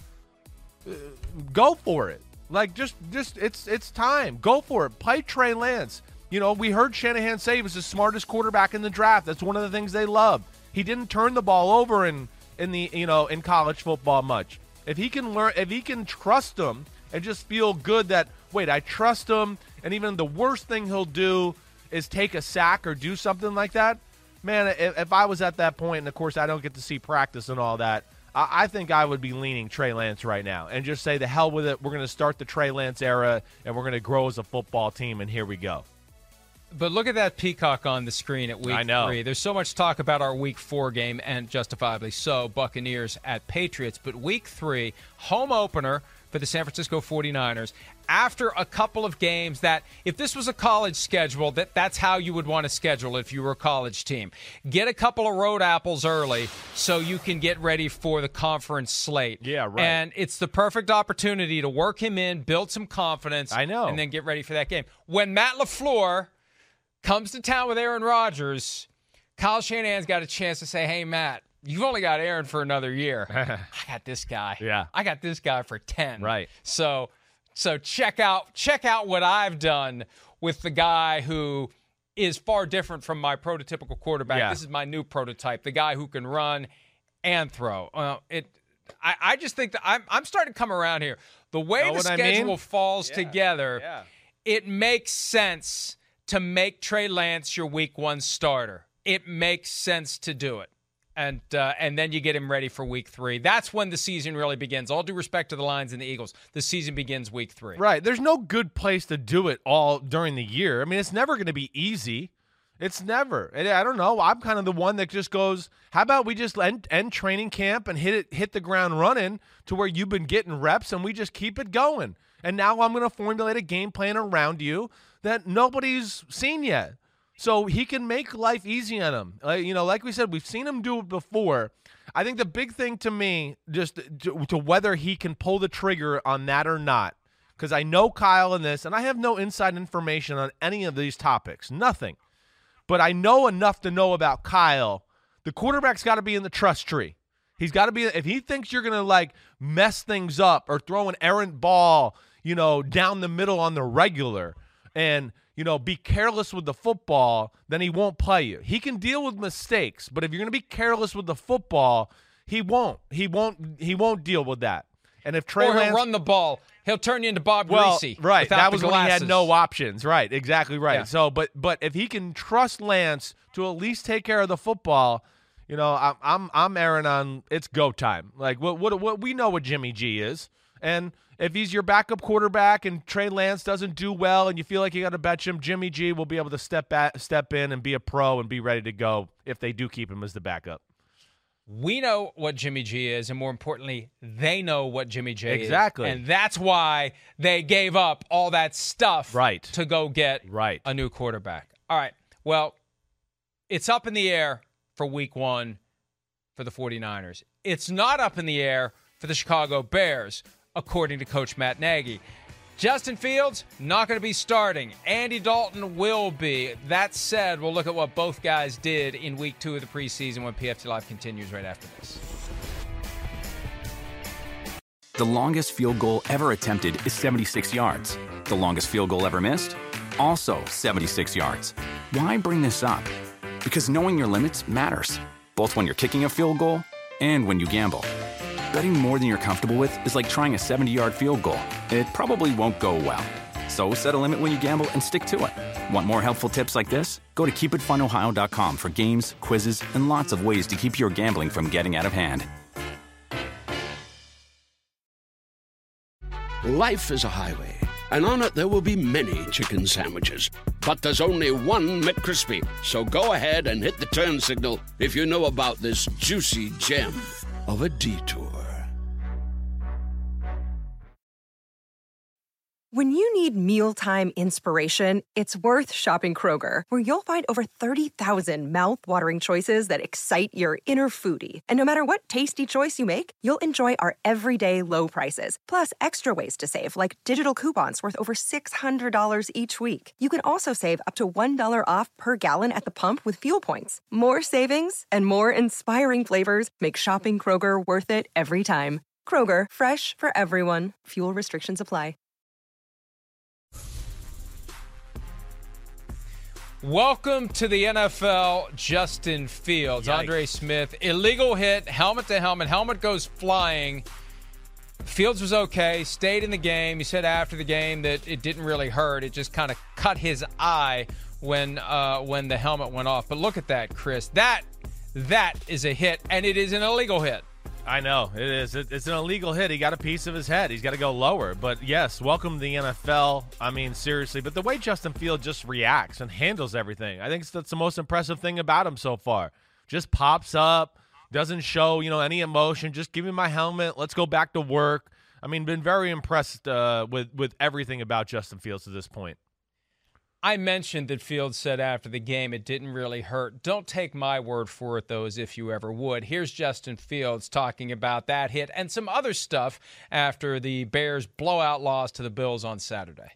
D: for it. Like, just it's time. Go for it. Play Trey Lance. We heard Shanahan say he was the smartest quarterback in the draft. That's one of the things they love. He didn't turn the ball over in college football much. If he can trust him and just feel good that, wait, I trust him, and even the worst thing he'll do is take a sack or do something like that, man, if I was at that point, and of course I don't get to see practice and all that, I think I would be leaning Trey Lance right now and just say, the hell with it. We're going to start the Trey Lance era, and we're going to grow as a football team, and here we go.
B: But look at that peacock on the screen at week 3. There's so much talk about our week 4 game, and justifiably so, Buccaneers at Patriots. But week 3, home opener for the San Francisco 49ers. After a couple of games that, if this was a college schedule, that's how you would want to schedule it if you were a college team. Get a couple of road apples early so you can get ready for the conference slate.
D: Yeah, right.
B: And it's the perfect opportunity to work him in, build some confidence,
D: I know,
B: and then get ready for that game. When Matt LaFleur comes to town with Aaron Rodgers, Kyle Shanahan's got a chance to say, hey, Matt, you've only got Aaron for another year. I got this guy.
D: Yeah.
B: I got this guy for 10.
D: Right.
B: So check out what I've done with the guy who is far different from my prototypical quarterback.
D: Yeah.
B: This is my new prototype, the guy who can run and throw. I just think that I'm starting to come around here. The way the schedule falls together, it makes sense to make Trey Lance your week 1 starter. It makes sense to do it. And then you get him ready for week 3. That's when the season really begins. All due respect to the Lions and the Eagles, the season begins week 3.
D: Right. There's no good place to do it all during the year. I mean, it's never going to be easy. It's never. And I don't know. I'm kind of the one that just goes, how about we just end training camp and hit the ground running to where you've been getting reps and we just keep it going. And now I'm going to formulate a game plan around you that nobody's seen yet. So he can make life easy on him. Like we said, we've seen him do it before. I think the big thing to me, just to whether he can pull the trigger on that or not, because I know Kyle in this, and I have no inside information on any of these topics, nothing. But I know enough to know about Kyle. The quarterback's got to be in the trust tree. He's got to be. If he thinks you're going to mess things up or throw an errant ball, down the middle on the regular, and be careless with the football, then he won't play you. He can deal with mistakes, but if you're going to be careless with the football, he won't. He won't deal with that. And if Trey Lance,
B: he'll run the ball, he'll turn you into Bob Greasy.
D: Right. That was when he had no
B: options.
D: options. Right. Exactly right.
B: Yeah.
D: So, but if he can trust Lance to at least take care of the football, I'm erring on it's go time. What we know what Jimmy G is, and if he's your backup quarterback and Trey Lance doesn't do well and you feel like you got to bench him, Jimmy G will be able to step in and be a pro and be ready to go if they do keep him as the backup.
B: We know what Jimmy G is, and more importantly, they know what Jimmy J is.
D: Exactly.
B: And that's why they gave up all that stuff to go get
D: a
B: new quarterback. All right. Well, it's up in the air for week 1 for the 49ers. It's not up in the air for the Chicago Bears, according to Coach Matt Nagy. Justin Fields, not going to be starting. Andy Dalton will be. That said, we'll look at what both guys did in week 2 of the preseason when PFT Live continues right after this.
A: The longest field goal ever attempted is 76 yards. The longest field goal ever missed? Also 76 yards. Why bring this up? Because knowing your limits matters, both when you're kicking a field goal and when you gamble. Betting more than you're comfortable with is like trying a 70-yard field goal. It probably won't go well. So set a limit when you gamble and stick to it. Want more helpful tips like this? Go to keepitfunohio.com for games, quizzes, and lots of ways to keep your gambling from getting out of hand.
C: Life is a highway, and on it there will be many chicken sandwiches. But there's only one McCrispy. So go ahead and hit the turn signal if you know about this juicy gem of a detour.
G: When you need mealtime inspiration, it's worth shopping Kroger, where you'll find over 30,000 mouth-watering choices that excite your inner foodie. And no matter what tasty choice you make, you'll enjoy our everyday low prices, plus extra ways to save, like digital coupons worth over $600 each week. You can also save up to $1 off per gallon at the pump with fuel points. More savings and more inspiring flavors make shopping Kroger worth it every time. Kroger, fresh for everyone. Fuel restrictions apply.
B: Welcome to the NFL, Justin Fields.
D: Yikes.
B: Andre Smith, illegal hit, helmet to helmet. Helmet goes flying. Fields was okay, stayed in the game. He said after the game that it didn't really hurt. It just kind of cut his eye when the helmet went off. But look at that, Chris. That is a hit, and it is an illegal hit.
D: I know, it is. It's an illegal hit. He got a piece of his head. He's got to go lower. But, yes, welcome to the NFL. I mean, seriously. But the way Justin Fields just reacts and handles everything, I think that's the most impressive thing about him so far. Just pops up, doesn't show, any emotion. Just give me my helmet. Let's go back to work. I mean, been very impressed with everything about Justin Fields to this point.
B: I mentioned that Fields said after the game it didn't really hurt. Don't take my word for it, though, as if you ever would. Here's Justin Fields talking about that hit and some other stuff after the Bears' blowout loss to the Bills on Saturday.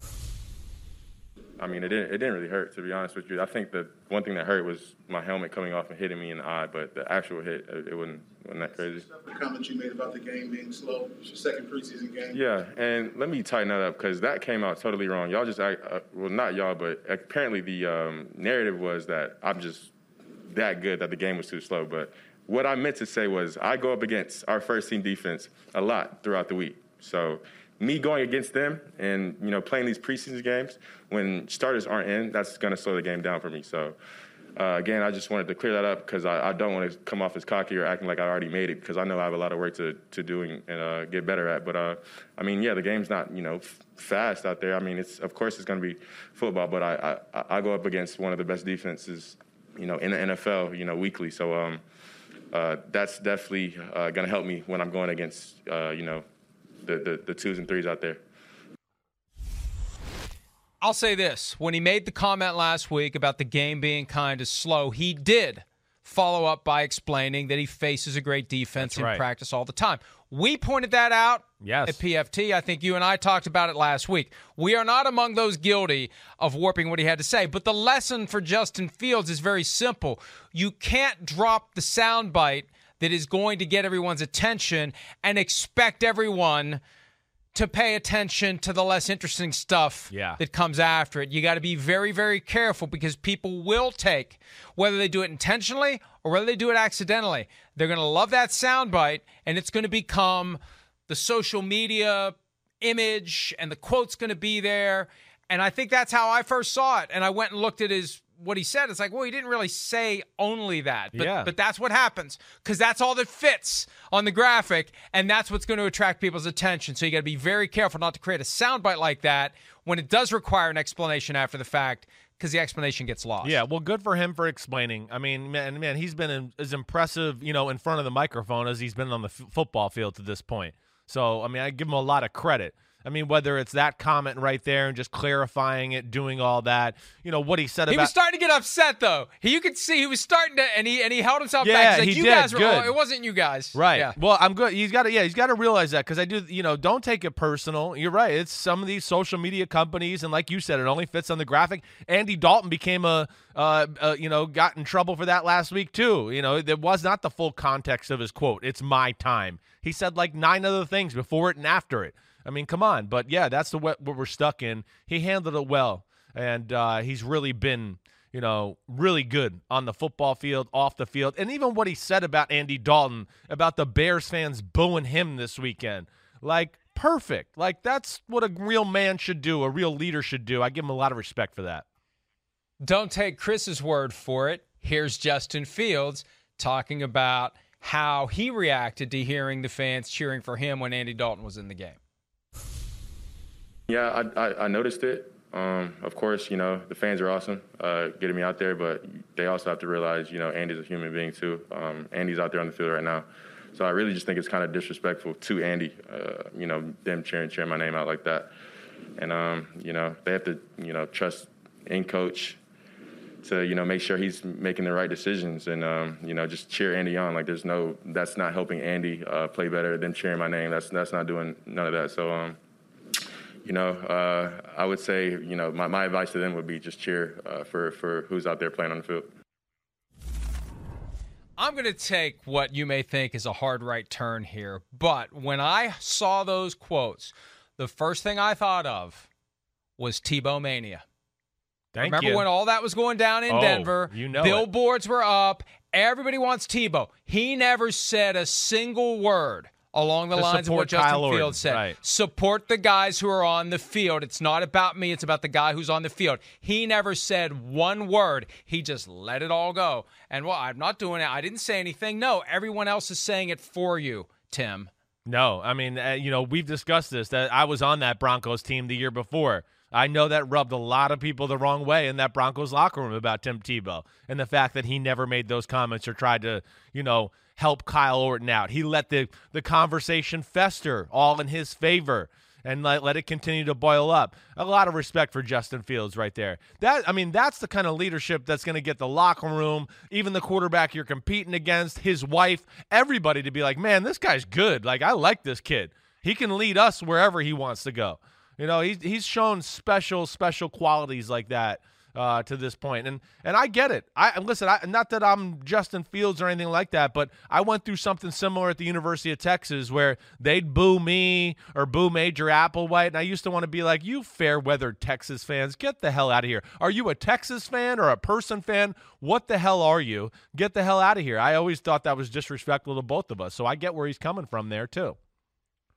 H: I mean, it didn't really hurt, to be honest with you. I think the one thing that hurt was my helmet coming off and hitting me in the eye, but the actual hit, it wasn't that crazy.
I: The comment you made about the game being slow, it's your second preseason game.
H: Yeah, and let me tighten that up because that came out totally wrong. Y'all just, well, not y'all, but apparently the narrative was that I'm just that good that the game was too slow. But what I meant to say was I go up against our first-team defense a lot throughout the week. So me going against them and, playing these preseason games when starters aren't in, that's going to slow the game down for me. So again, I just wanted to clear that up because I don't want to come off as cocky or acting like I already made it, because I know I have a lot of work to do and get better at. But, I mean, yeah, the game's not, fast out there. I mean, of course it's going to be football, but I go up against one of the best defenses, in the NFL, weekly. So that's definitely going to help me when I'm going against, the twos and threes out there.
B: I'll say this. When he made the comment last week about the game being kind of slow, he did follow up by explaining that he faces a great defense in practice all the time. We pointed that out at PFT. I think you and I talked about it last week. We are not among those guilty of warping what he had to say. But the lesson for Justin Fields is very simple. You can't drop the soundbite that is going to get everyone's attention and expect everyone to pay attention to the less interesting stuff that comes after it. You got to be very, very careful, because people will take, whether they do it intentionally or whether they do it accidentally, they're going to love that soundbite, and it's going to become the social media image, and the quote's going to be there. And I think that's how I first saw it. And I went and looked at what he said. It's like, well, he didn't really say only that. But that's what happens, because that's all that fits on the graphic, and that's what's going to attract people's attention. So you got to be very careful not to create a soundbite like that when it does require an explanation after the fact, because the explanation gets lost.
D: Yeah, well, good for him for explaining. I mean, man, he's been as impressive, in front of the microphone as he's been on the football field to this point. So, I mean, I give him a lot of credit. I mean, whether it's that comment right there and just clarifying it, doing all that, what he said about.
B: He was starting to get upset, though. You could see he was starting to, and he held himself back.
D: Yeah,
B: He's like,
D: he
B: you
D: did.
B: guys were,
D: Good.
B: it wasn't you guys.
D: Right.
B: Yeah.
D: Well, I'm good. He's got to realize that, because I do, don't take it personal. You're right. It's some of these social media companies, and like you said, it only fits on the graphic. Andy Dalton became got in trouble for that last week too. There was not the full context of his quote. It's my time. He said like 9 other things before it and after it. I mean, come on. But, yeah, that's what we're stuck in. He handled it well, and he's really been, really good on the football field, off the field. And even what he said about Andy Dalton, about the Bears fans booing him this weekend, like, perfect. Like, that's what a real man should do, a real leader should do. I give him a lot of respect for that.
B: Don't take Chris's word for it. Here's Justin Fields talking about how he reacted to hearing the fans cheering for him when Andy Dalton was in the game.
H: Yeah, I noticed it. Of course, the fans are awesome getting me out there, but they also have to realize, Andy's a human being too. Andy's out there on the field right now. So I really just think it's kind of disrespectful to Andy, them cheering my name out like that. And, they have to, trust in coach to, make sure he's making the right decisions and, just cheer Andy on. Like that's not helping Andy play better than cheering my name. That's not doing none of that. So, I would say, my advice to them would be just cheer for who's out there playing on the field.
B: I'm going to take what you may think is a hard right turn here, but when I saw those quotes, the first thing I thought of was Tebow Mania. Remember when all that was going down in Denver? Billboards were up. Everybody wants Tebow. He never said a single word along the lines of what Justin Fields said.
D: Right.
B: Support the guys who are on the field. It's not about me. It's about the guy who's on the field. He never said one word. He just let it all go. And, well, I'm not doing it. I didn't say anything. No, everyone else is saying it for you, Tim.
D: No, I mean, we've discussed this, that I was on that Broncos team the year before. I know that rubbed a lot of people the wrong way in that Broncos locker room about Tim Tebow and the fact that he never made those comments or tried to, help Kyle Orton out. He let the conversation fester all in his favor and let it continue to boil up. A lot of respect for Justin Fields right there. That's the kind of leadership that's going to get the locker room, even the quarterback you're competing against, his wife, everybody to be like, man, this guy's good. Like, I like this kid. He can lead us wherever he wants to go. He's shown special qualities like that to this point. And I get it. Listen, not that I'm Justin Fields or anything like that, but I went through something similar at the University of Texas where they'd boo me or boo Major Applewhite, and I used to want to be like, you fair-weathered Texas fans, get the hell out of here. Are you a Texas fan or a person fan? What the hell are you? Get the hell out of here. I always thought that was disrespectful to both of us, so I get where he's coming from there too.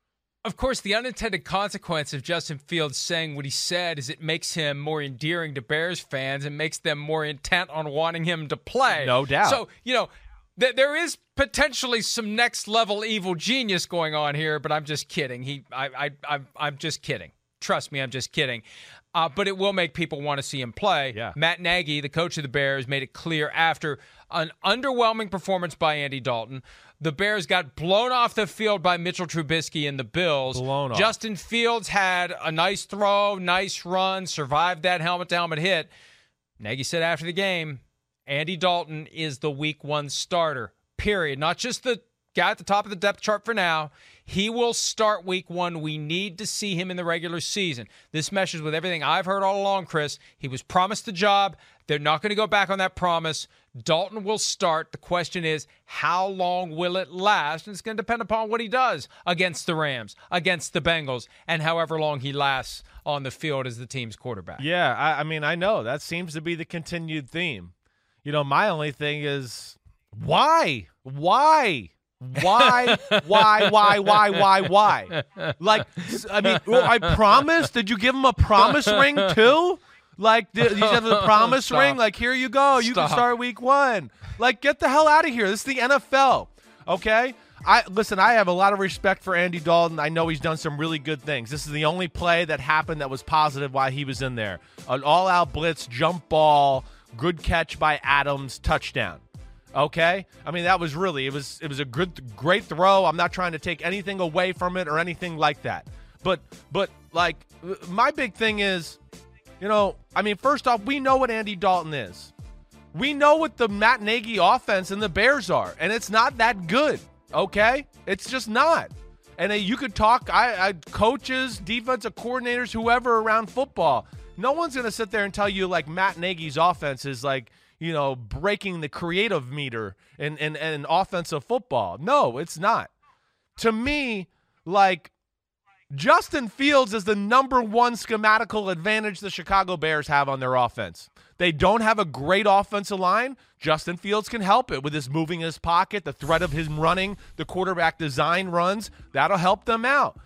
B: Of course, the unintended consequence of Justin Fields saying what he said is it makes him more endearing to Bears fans and makes them more intent on wanting him to play.
D: No doubt.
B: So, there is potentially some next-level evil genius going on here, but I'm just kidding. I'm just kidding. Trust me, I'm just kidding. But it will make people want to see him play.
D: Yeah.
B: Matt Nagy, the coach of the Bears, made it clear after an underwhelming performance by Andy Dalton, the Bears got blown off the field by Mitchell Trubisky and the Bills.
D: Blown off.
B: Justin Fields had a nice throw, nice run, survived that helmet-to-helmet hit. Nagy said after the game, Andy Dalton is the Week 1 starter, period. Not just the guy at the top of the depth chart for now. He will start Week 1. We need to see him in the regular season. This meshes with everything I've heard all along, Chris. He was promised the job. They're not going to go back on that promise. Dalton will start. The question is, how long will it last? And it's going to depend upon what he does against the Rams, against the Bengals, and however long he lasts on the field as the team's quarterback.
D: Yeah, I mean, I know. That seems to be the continued theme. My only thing is, why? Why? Like, I mean, I promise. Did you give him a promise ring too? Like, did you have the promise ring? Like, here you go. You can start Week 1. Like, get the hell out of here. This is the NFL, okay? I have a lot of respect for Andy Dalton. I know he's done some really good things. This is the only play that happened that was positive while he was in there. An all-out blitz, jump ball, good catch by Adams, touchdown. Okay? I mean, that was really, it was a great throw. I'm not trying to take anything away from it or anything like that. But like, my big thing is, I mean, first off, we know what Andy Dalton is. We know what the Matt Nagy offense and the Bears are, and it's not that good, okay? It's just not. And you could talk, coaches, defensive coordinators, whoever around football. No one's going to sit there and tell you, like, Matt Nagy's offense is, like, breaking the creative meter in offensive football. No, it's not. To me, like, Justin Fields is the number one schematical advantage the Chicago Bears have on their offense. They don't have a great offensive line. Justin Fields can help it with his moving his pocket, the threat of his running, the quarterback design runs. That'll help them out.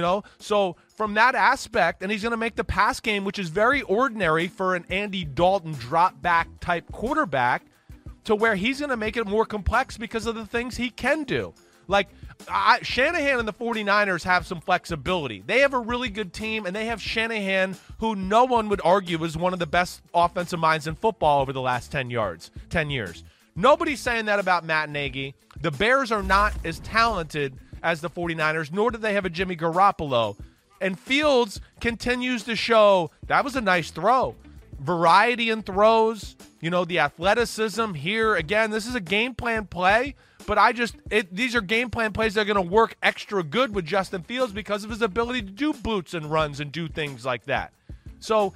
D: So from that aspect, and he's going to make the pass game, which is very ordinary for an Andy Dalton drop back type quarterback, to where he's going to make it more complex because of the things he can do. Like, Shanahan and the 49ers have some flexibility. They have a really good team, and they have Shanahan, who no one would argue is one of the best offensive minds in football over the last 10 years. Nobody's saying that about Matt Nagy. The Bears are not as talented as the 49ers, nor do they have a Jimmy Garoppolo. And Fields continues to show that was a nice throw. Variety in throws, the athleticism here. Again, this is a game plan play, but these are game plan plays that are going to work extra good with Justin Fields because of his ability to do boots and runs and do things like that. So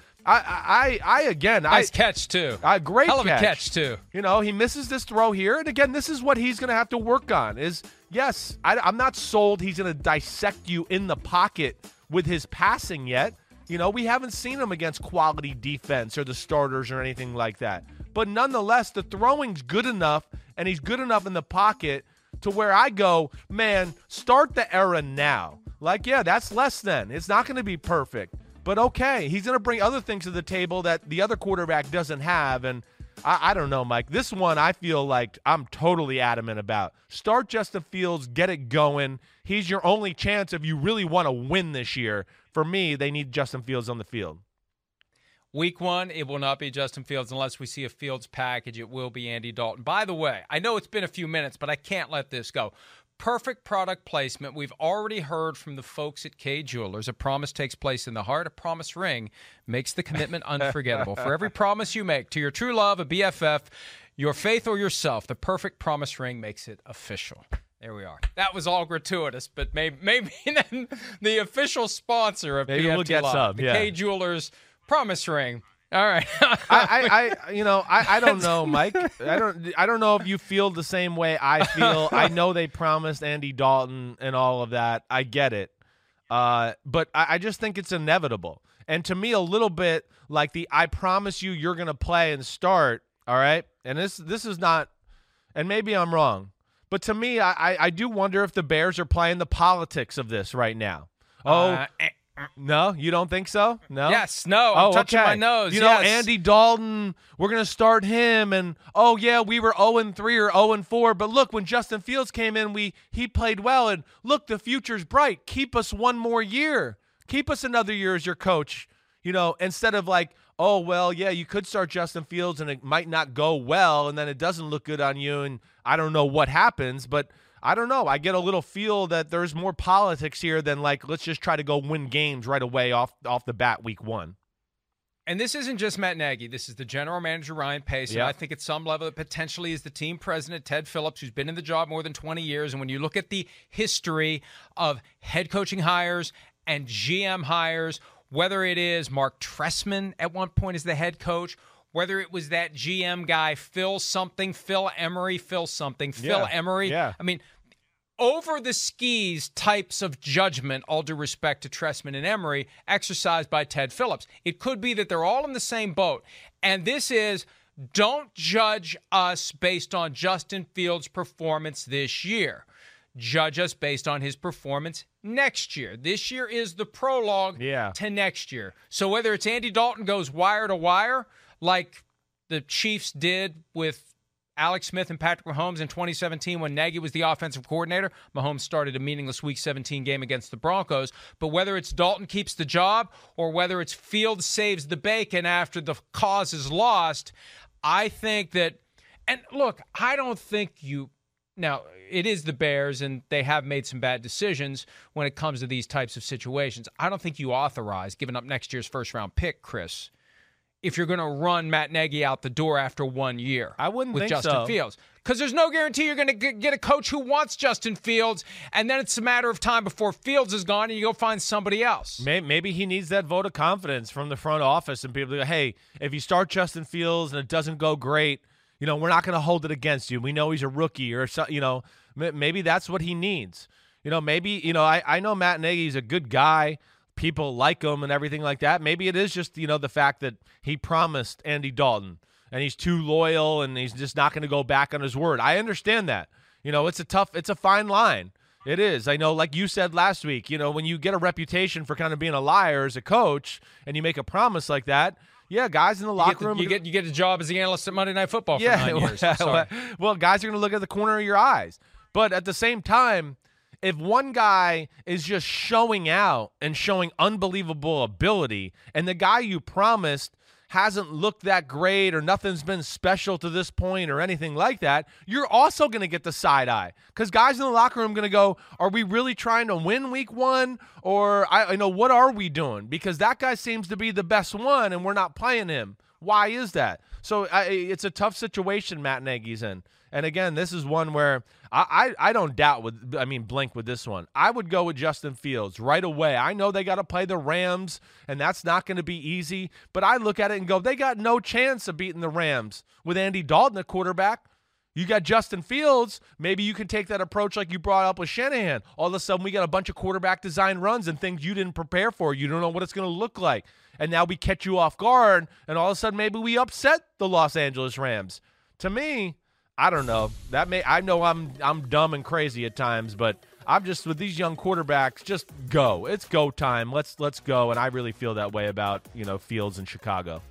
D: nice
B: catch too.
D: Great
B: hell of
D: catch.
B: A catch too.
D: He misses this throw here, and again, this is what he's going to have to work on. Yes, I'm not sold he's going to dissect you in the pocket with his passing yet. We haven't seen him against quality defense or the starters or anything like that. But nonetheless, the throwing's good enough, and he's good enough in the pocket to where I go, man, start the era now. Like, yeah, that's less than. It's not going to be perfect. But okay, he's going to bring other things to the table that the other quarterback doesn't have, and I don't know, Mike. This one I feel like I'm totally adamant about. Start Justin Fields, get it going. He's your only chance if you really want to win this year. For me, they need Justin Fields on the field.
B: Week 1, it will not be Justin Fields unless we see a Fields package. It will be Andy Dalton. By the way, I know it's been a few minutes, but I can't let this go. Perfect product placement. We've already heard from the folks at Kay Jewelers. A promise takes place in the heart. A promise ring makes the commitment unforgettable. For every promise you make to your true love, a BFF, your faith, or yourself, the perfect promise ring makes it official. There we are. That was all gratuitous, but maybe then the official sponsor of
D: maybe
B: PFT
D: we'll get
B: Live,
D: some,
B: the
D: yeah.
B: Kay Jewelers promise ring. All right.
D: I don't know, Mike. I don't know if you feel the same way I feel. I know they promised Andy Dalton and all of that. I get it. But I just think it's inevitable. And to me, a little bit like I promise you're going to play and start, all right? And this is not, and maybe I'm wrong, but to me, I do wonder if the Bears are playing the politics of this right now. No, you don't think so? No?
B: Yes, no, I'm touching my nose.
D: You know, Andy Dalton, we're going to start him, and, we were 0-3 or 0-4, but look, when Justin Fields came in, he played well, and look, the future's bright. Keep us one more year. Keep us another year as your coach, instead of like, you could start Justin Fields, and it might not go well, and then it doesn't look good on you, and I don't know what happens, but I don't know. I get a little feel that there's more politics here than like, let's just try to go win games right away off the bat week 1.
B: And this isn't just Matt Nagy. This is the general manager, Ryan Pace. And I think at some level it potentially is the team president, Ted Phillips, who's been in the job more than 20 years. And when you look at the history of head coaching hires and GM hires, whether it is Mark Trestman at one point as the head coach, whether it was that GM guy, Phil Emery.
D: Yeah.
B: I mean, over the skis types of judgment, all due respect to Trestman and Emery, exercised by Ted Phillips. It could be that they're all in the same boat. And this is, don't judge us based on Justin Fields' performance this year. Judge us based on his performance next year. This year is the prologue to next year. So whether it's Andy Dalton goes wire to wire, like the Chiefs did with Alex Smith and Patrick Mahomes in 2017 when Nagy was the offensive coordinator. Mahomes started a meaningless Week 17 game against the Broncos. But whether it's Dalton keeps the job or whether it's Fields saves the bacon after the cause is lost, I think that – and look, I don't think you – now, it is the Bears, and they have made some bad decisions when it comes to these types of situations. I don't think you authorize giving up next year's first-round pick, Chris, if you're going to run Matt Nagy out the door after 1 year.
D: I wouldn't
B: with
D: think
B: Justin
D: so.
B: Fields. Because there's no guarantee you're going to get a coach who wants Justin Fields, and then it's a matter of time before Fields is gone and you go find somebody else.
D: Maybe he needs that vote of confidence from the front office and people go, hey, if you start Justin Fields and it doesn't go great, we're not going to hold it against you. We know he's a rookie or something, maybe that's what he needs. I know Matt Nagy's a good guy. People like him and everything like that. Maybe it is just, the fact that he promised Andy Dalton and he's too loyal and he's just not going to go back on his word. I understand that. It's a fine line. It is. I know, like you said last week, when you get a reputation for kind of being a liar as a coach and you make a promise like that, guys in the locker room.
B: You get a job as the analyst at Monday Night Football for 9 years.
D: Well, guys are going to look at the corner of your eyes. But at the same time, if one guy is just showing out and showing unbelievable ability and the guy you promised hasn't looked that great or nothing's been special to this point or anything like that, you're also going to get the side eye because guys in the locker room are going to go, are we really trying to win week 1? Or what are we doing? Because that guy seems to be the best one and we're not playing him. Why is that? So it's a tough situation Matt Nagy's in. And again, this is one where I don't blink with this one. I would go with Justin Fields right away. I know they got to play the Rams, and that's not going to be easy. But I look at it and go, they got no chance of beating the Rams with Andy Dalton at quarterback. You got Justin Fields. Maybe you can take that approach like you brought up with Shanahan. All of a sudden, we got a bunch of quarterback design runs and things you didn't prepare for. You don't know what it's going to look like. And now we catch you off guard, and all of a sudden maybe we upset the Los Angeles Rams. To me, I don't know. I know I'm dumb and crazy at times, but I'm just with these young quarterbacks, just go. It's go time. Let's go. And I really feel that way about, Fields in Chicago.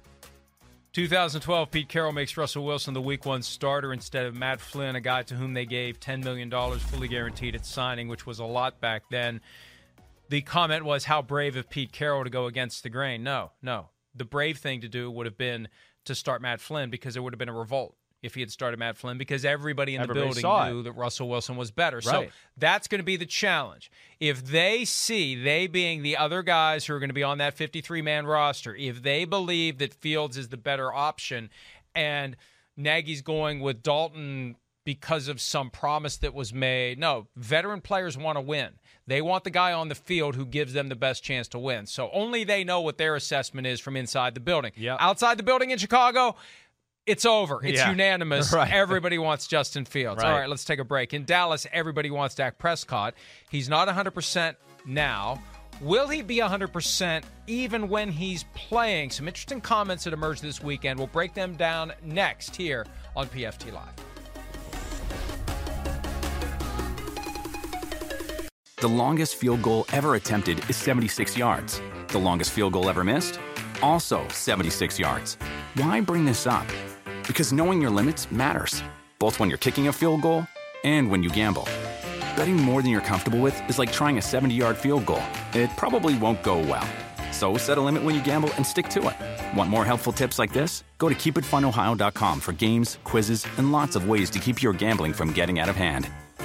B: 2012, Pete Carroll makes Russell Wilson the Week 1 starter instead of Matt Flynn, a guy to whom they gave $10 million fully guaranteed at signing, which was a lot back then. The comment was, how brave of Pete Carroll to go against the grain. No. The brave thing to do would have been to start Matt Flynn because there would have been a revolt if he had started Matt Flynn because everybody in the building knew that Russell Wilson was better. Right. So that's going to be the challenge. If they being the other guys who are going to be on that 53-man roster, if they believe that Fields is the better option and Nagy's going with Dalton because of some promise that was made. No, veteran players want to win. They want the guy on the field who gives them the best chance to win. So only they know what their assessment is from inside the building.
D: Yep.
B: Outside the building in Chicago, it's over. It's unanimous.
D: Right.
B: Everybody wants Justin Fields.
D: Right.
B: All right, let's take a break. In Dallas, everybody wants Dak Prescott. He's not 100% now. Will he be 100% even when he's playing? Some interesting comments that emerged this weekend. We'll break them down next here on PFT Live.
A: The longest field goal ever attempted is 76 yards. The longest field goal ever missed? Also 76 yards. Why bring this up? Because knowing your limits matters, both when you're kicking a field goal and when you gamble. Betting more than you're comfortable with is like trying a 70-yard field goal. It probably won't go well. So set a limit when you gamble and stick to it. Want more helpful tips like this? Go to keepitfunohio.com for games, quizzes, and lots of ways to keep your gambling from getting out of hand.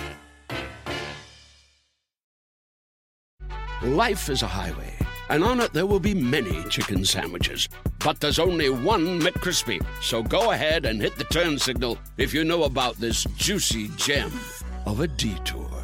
C: Life is a highway, and on it there will be many chicken sandwiches. But there's only one McCrispy. So go ahead and hit the turn signal if you know about this juicy gem of a detour.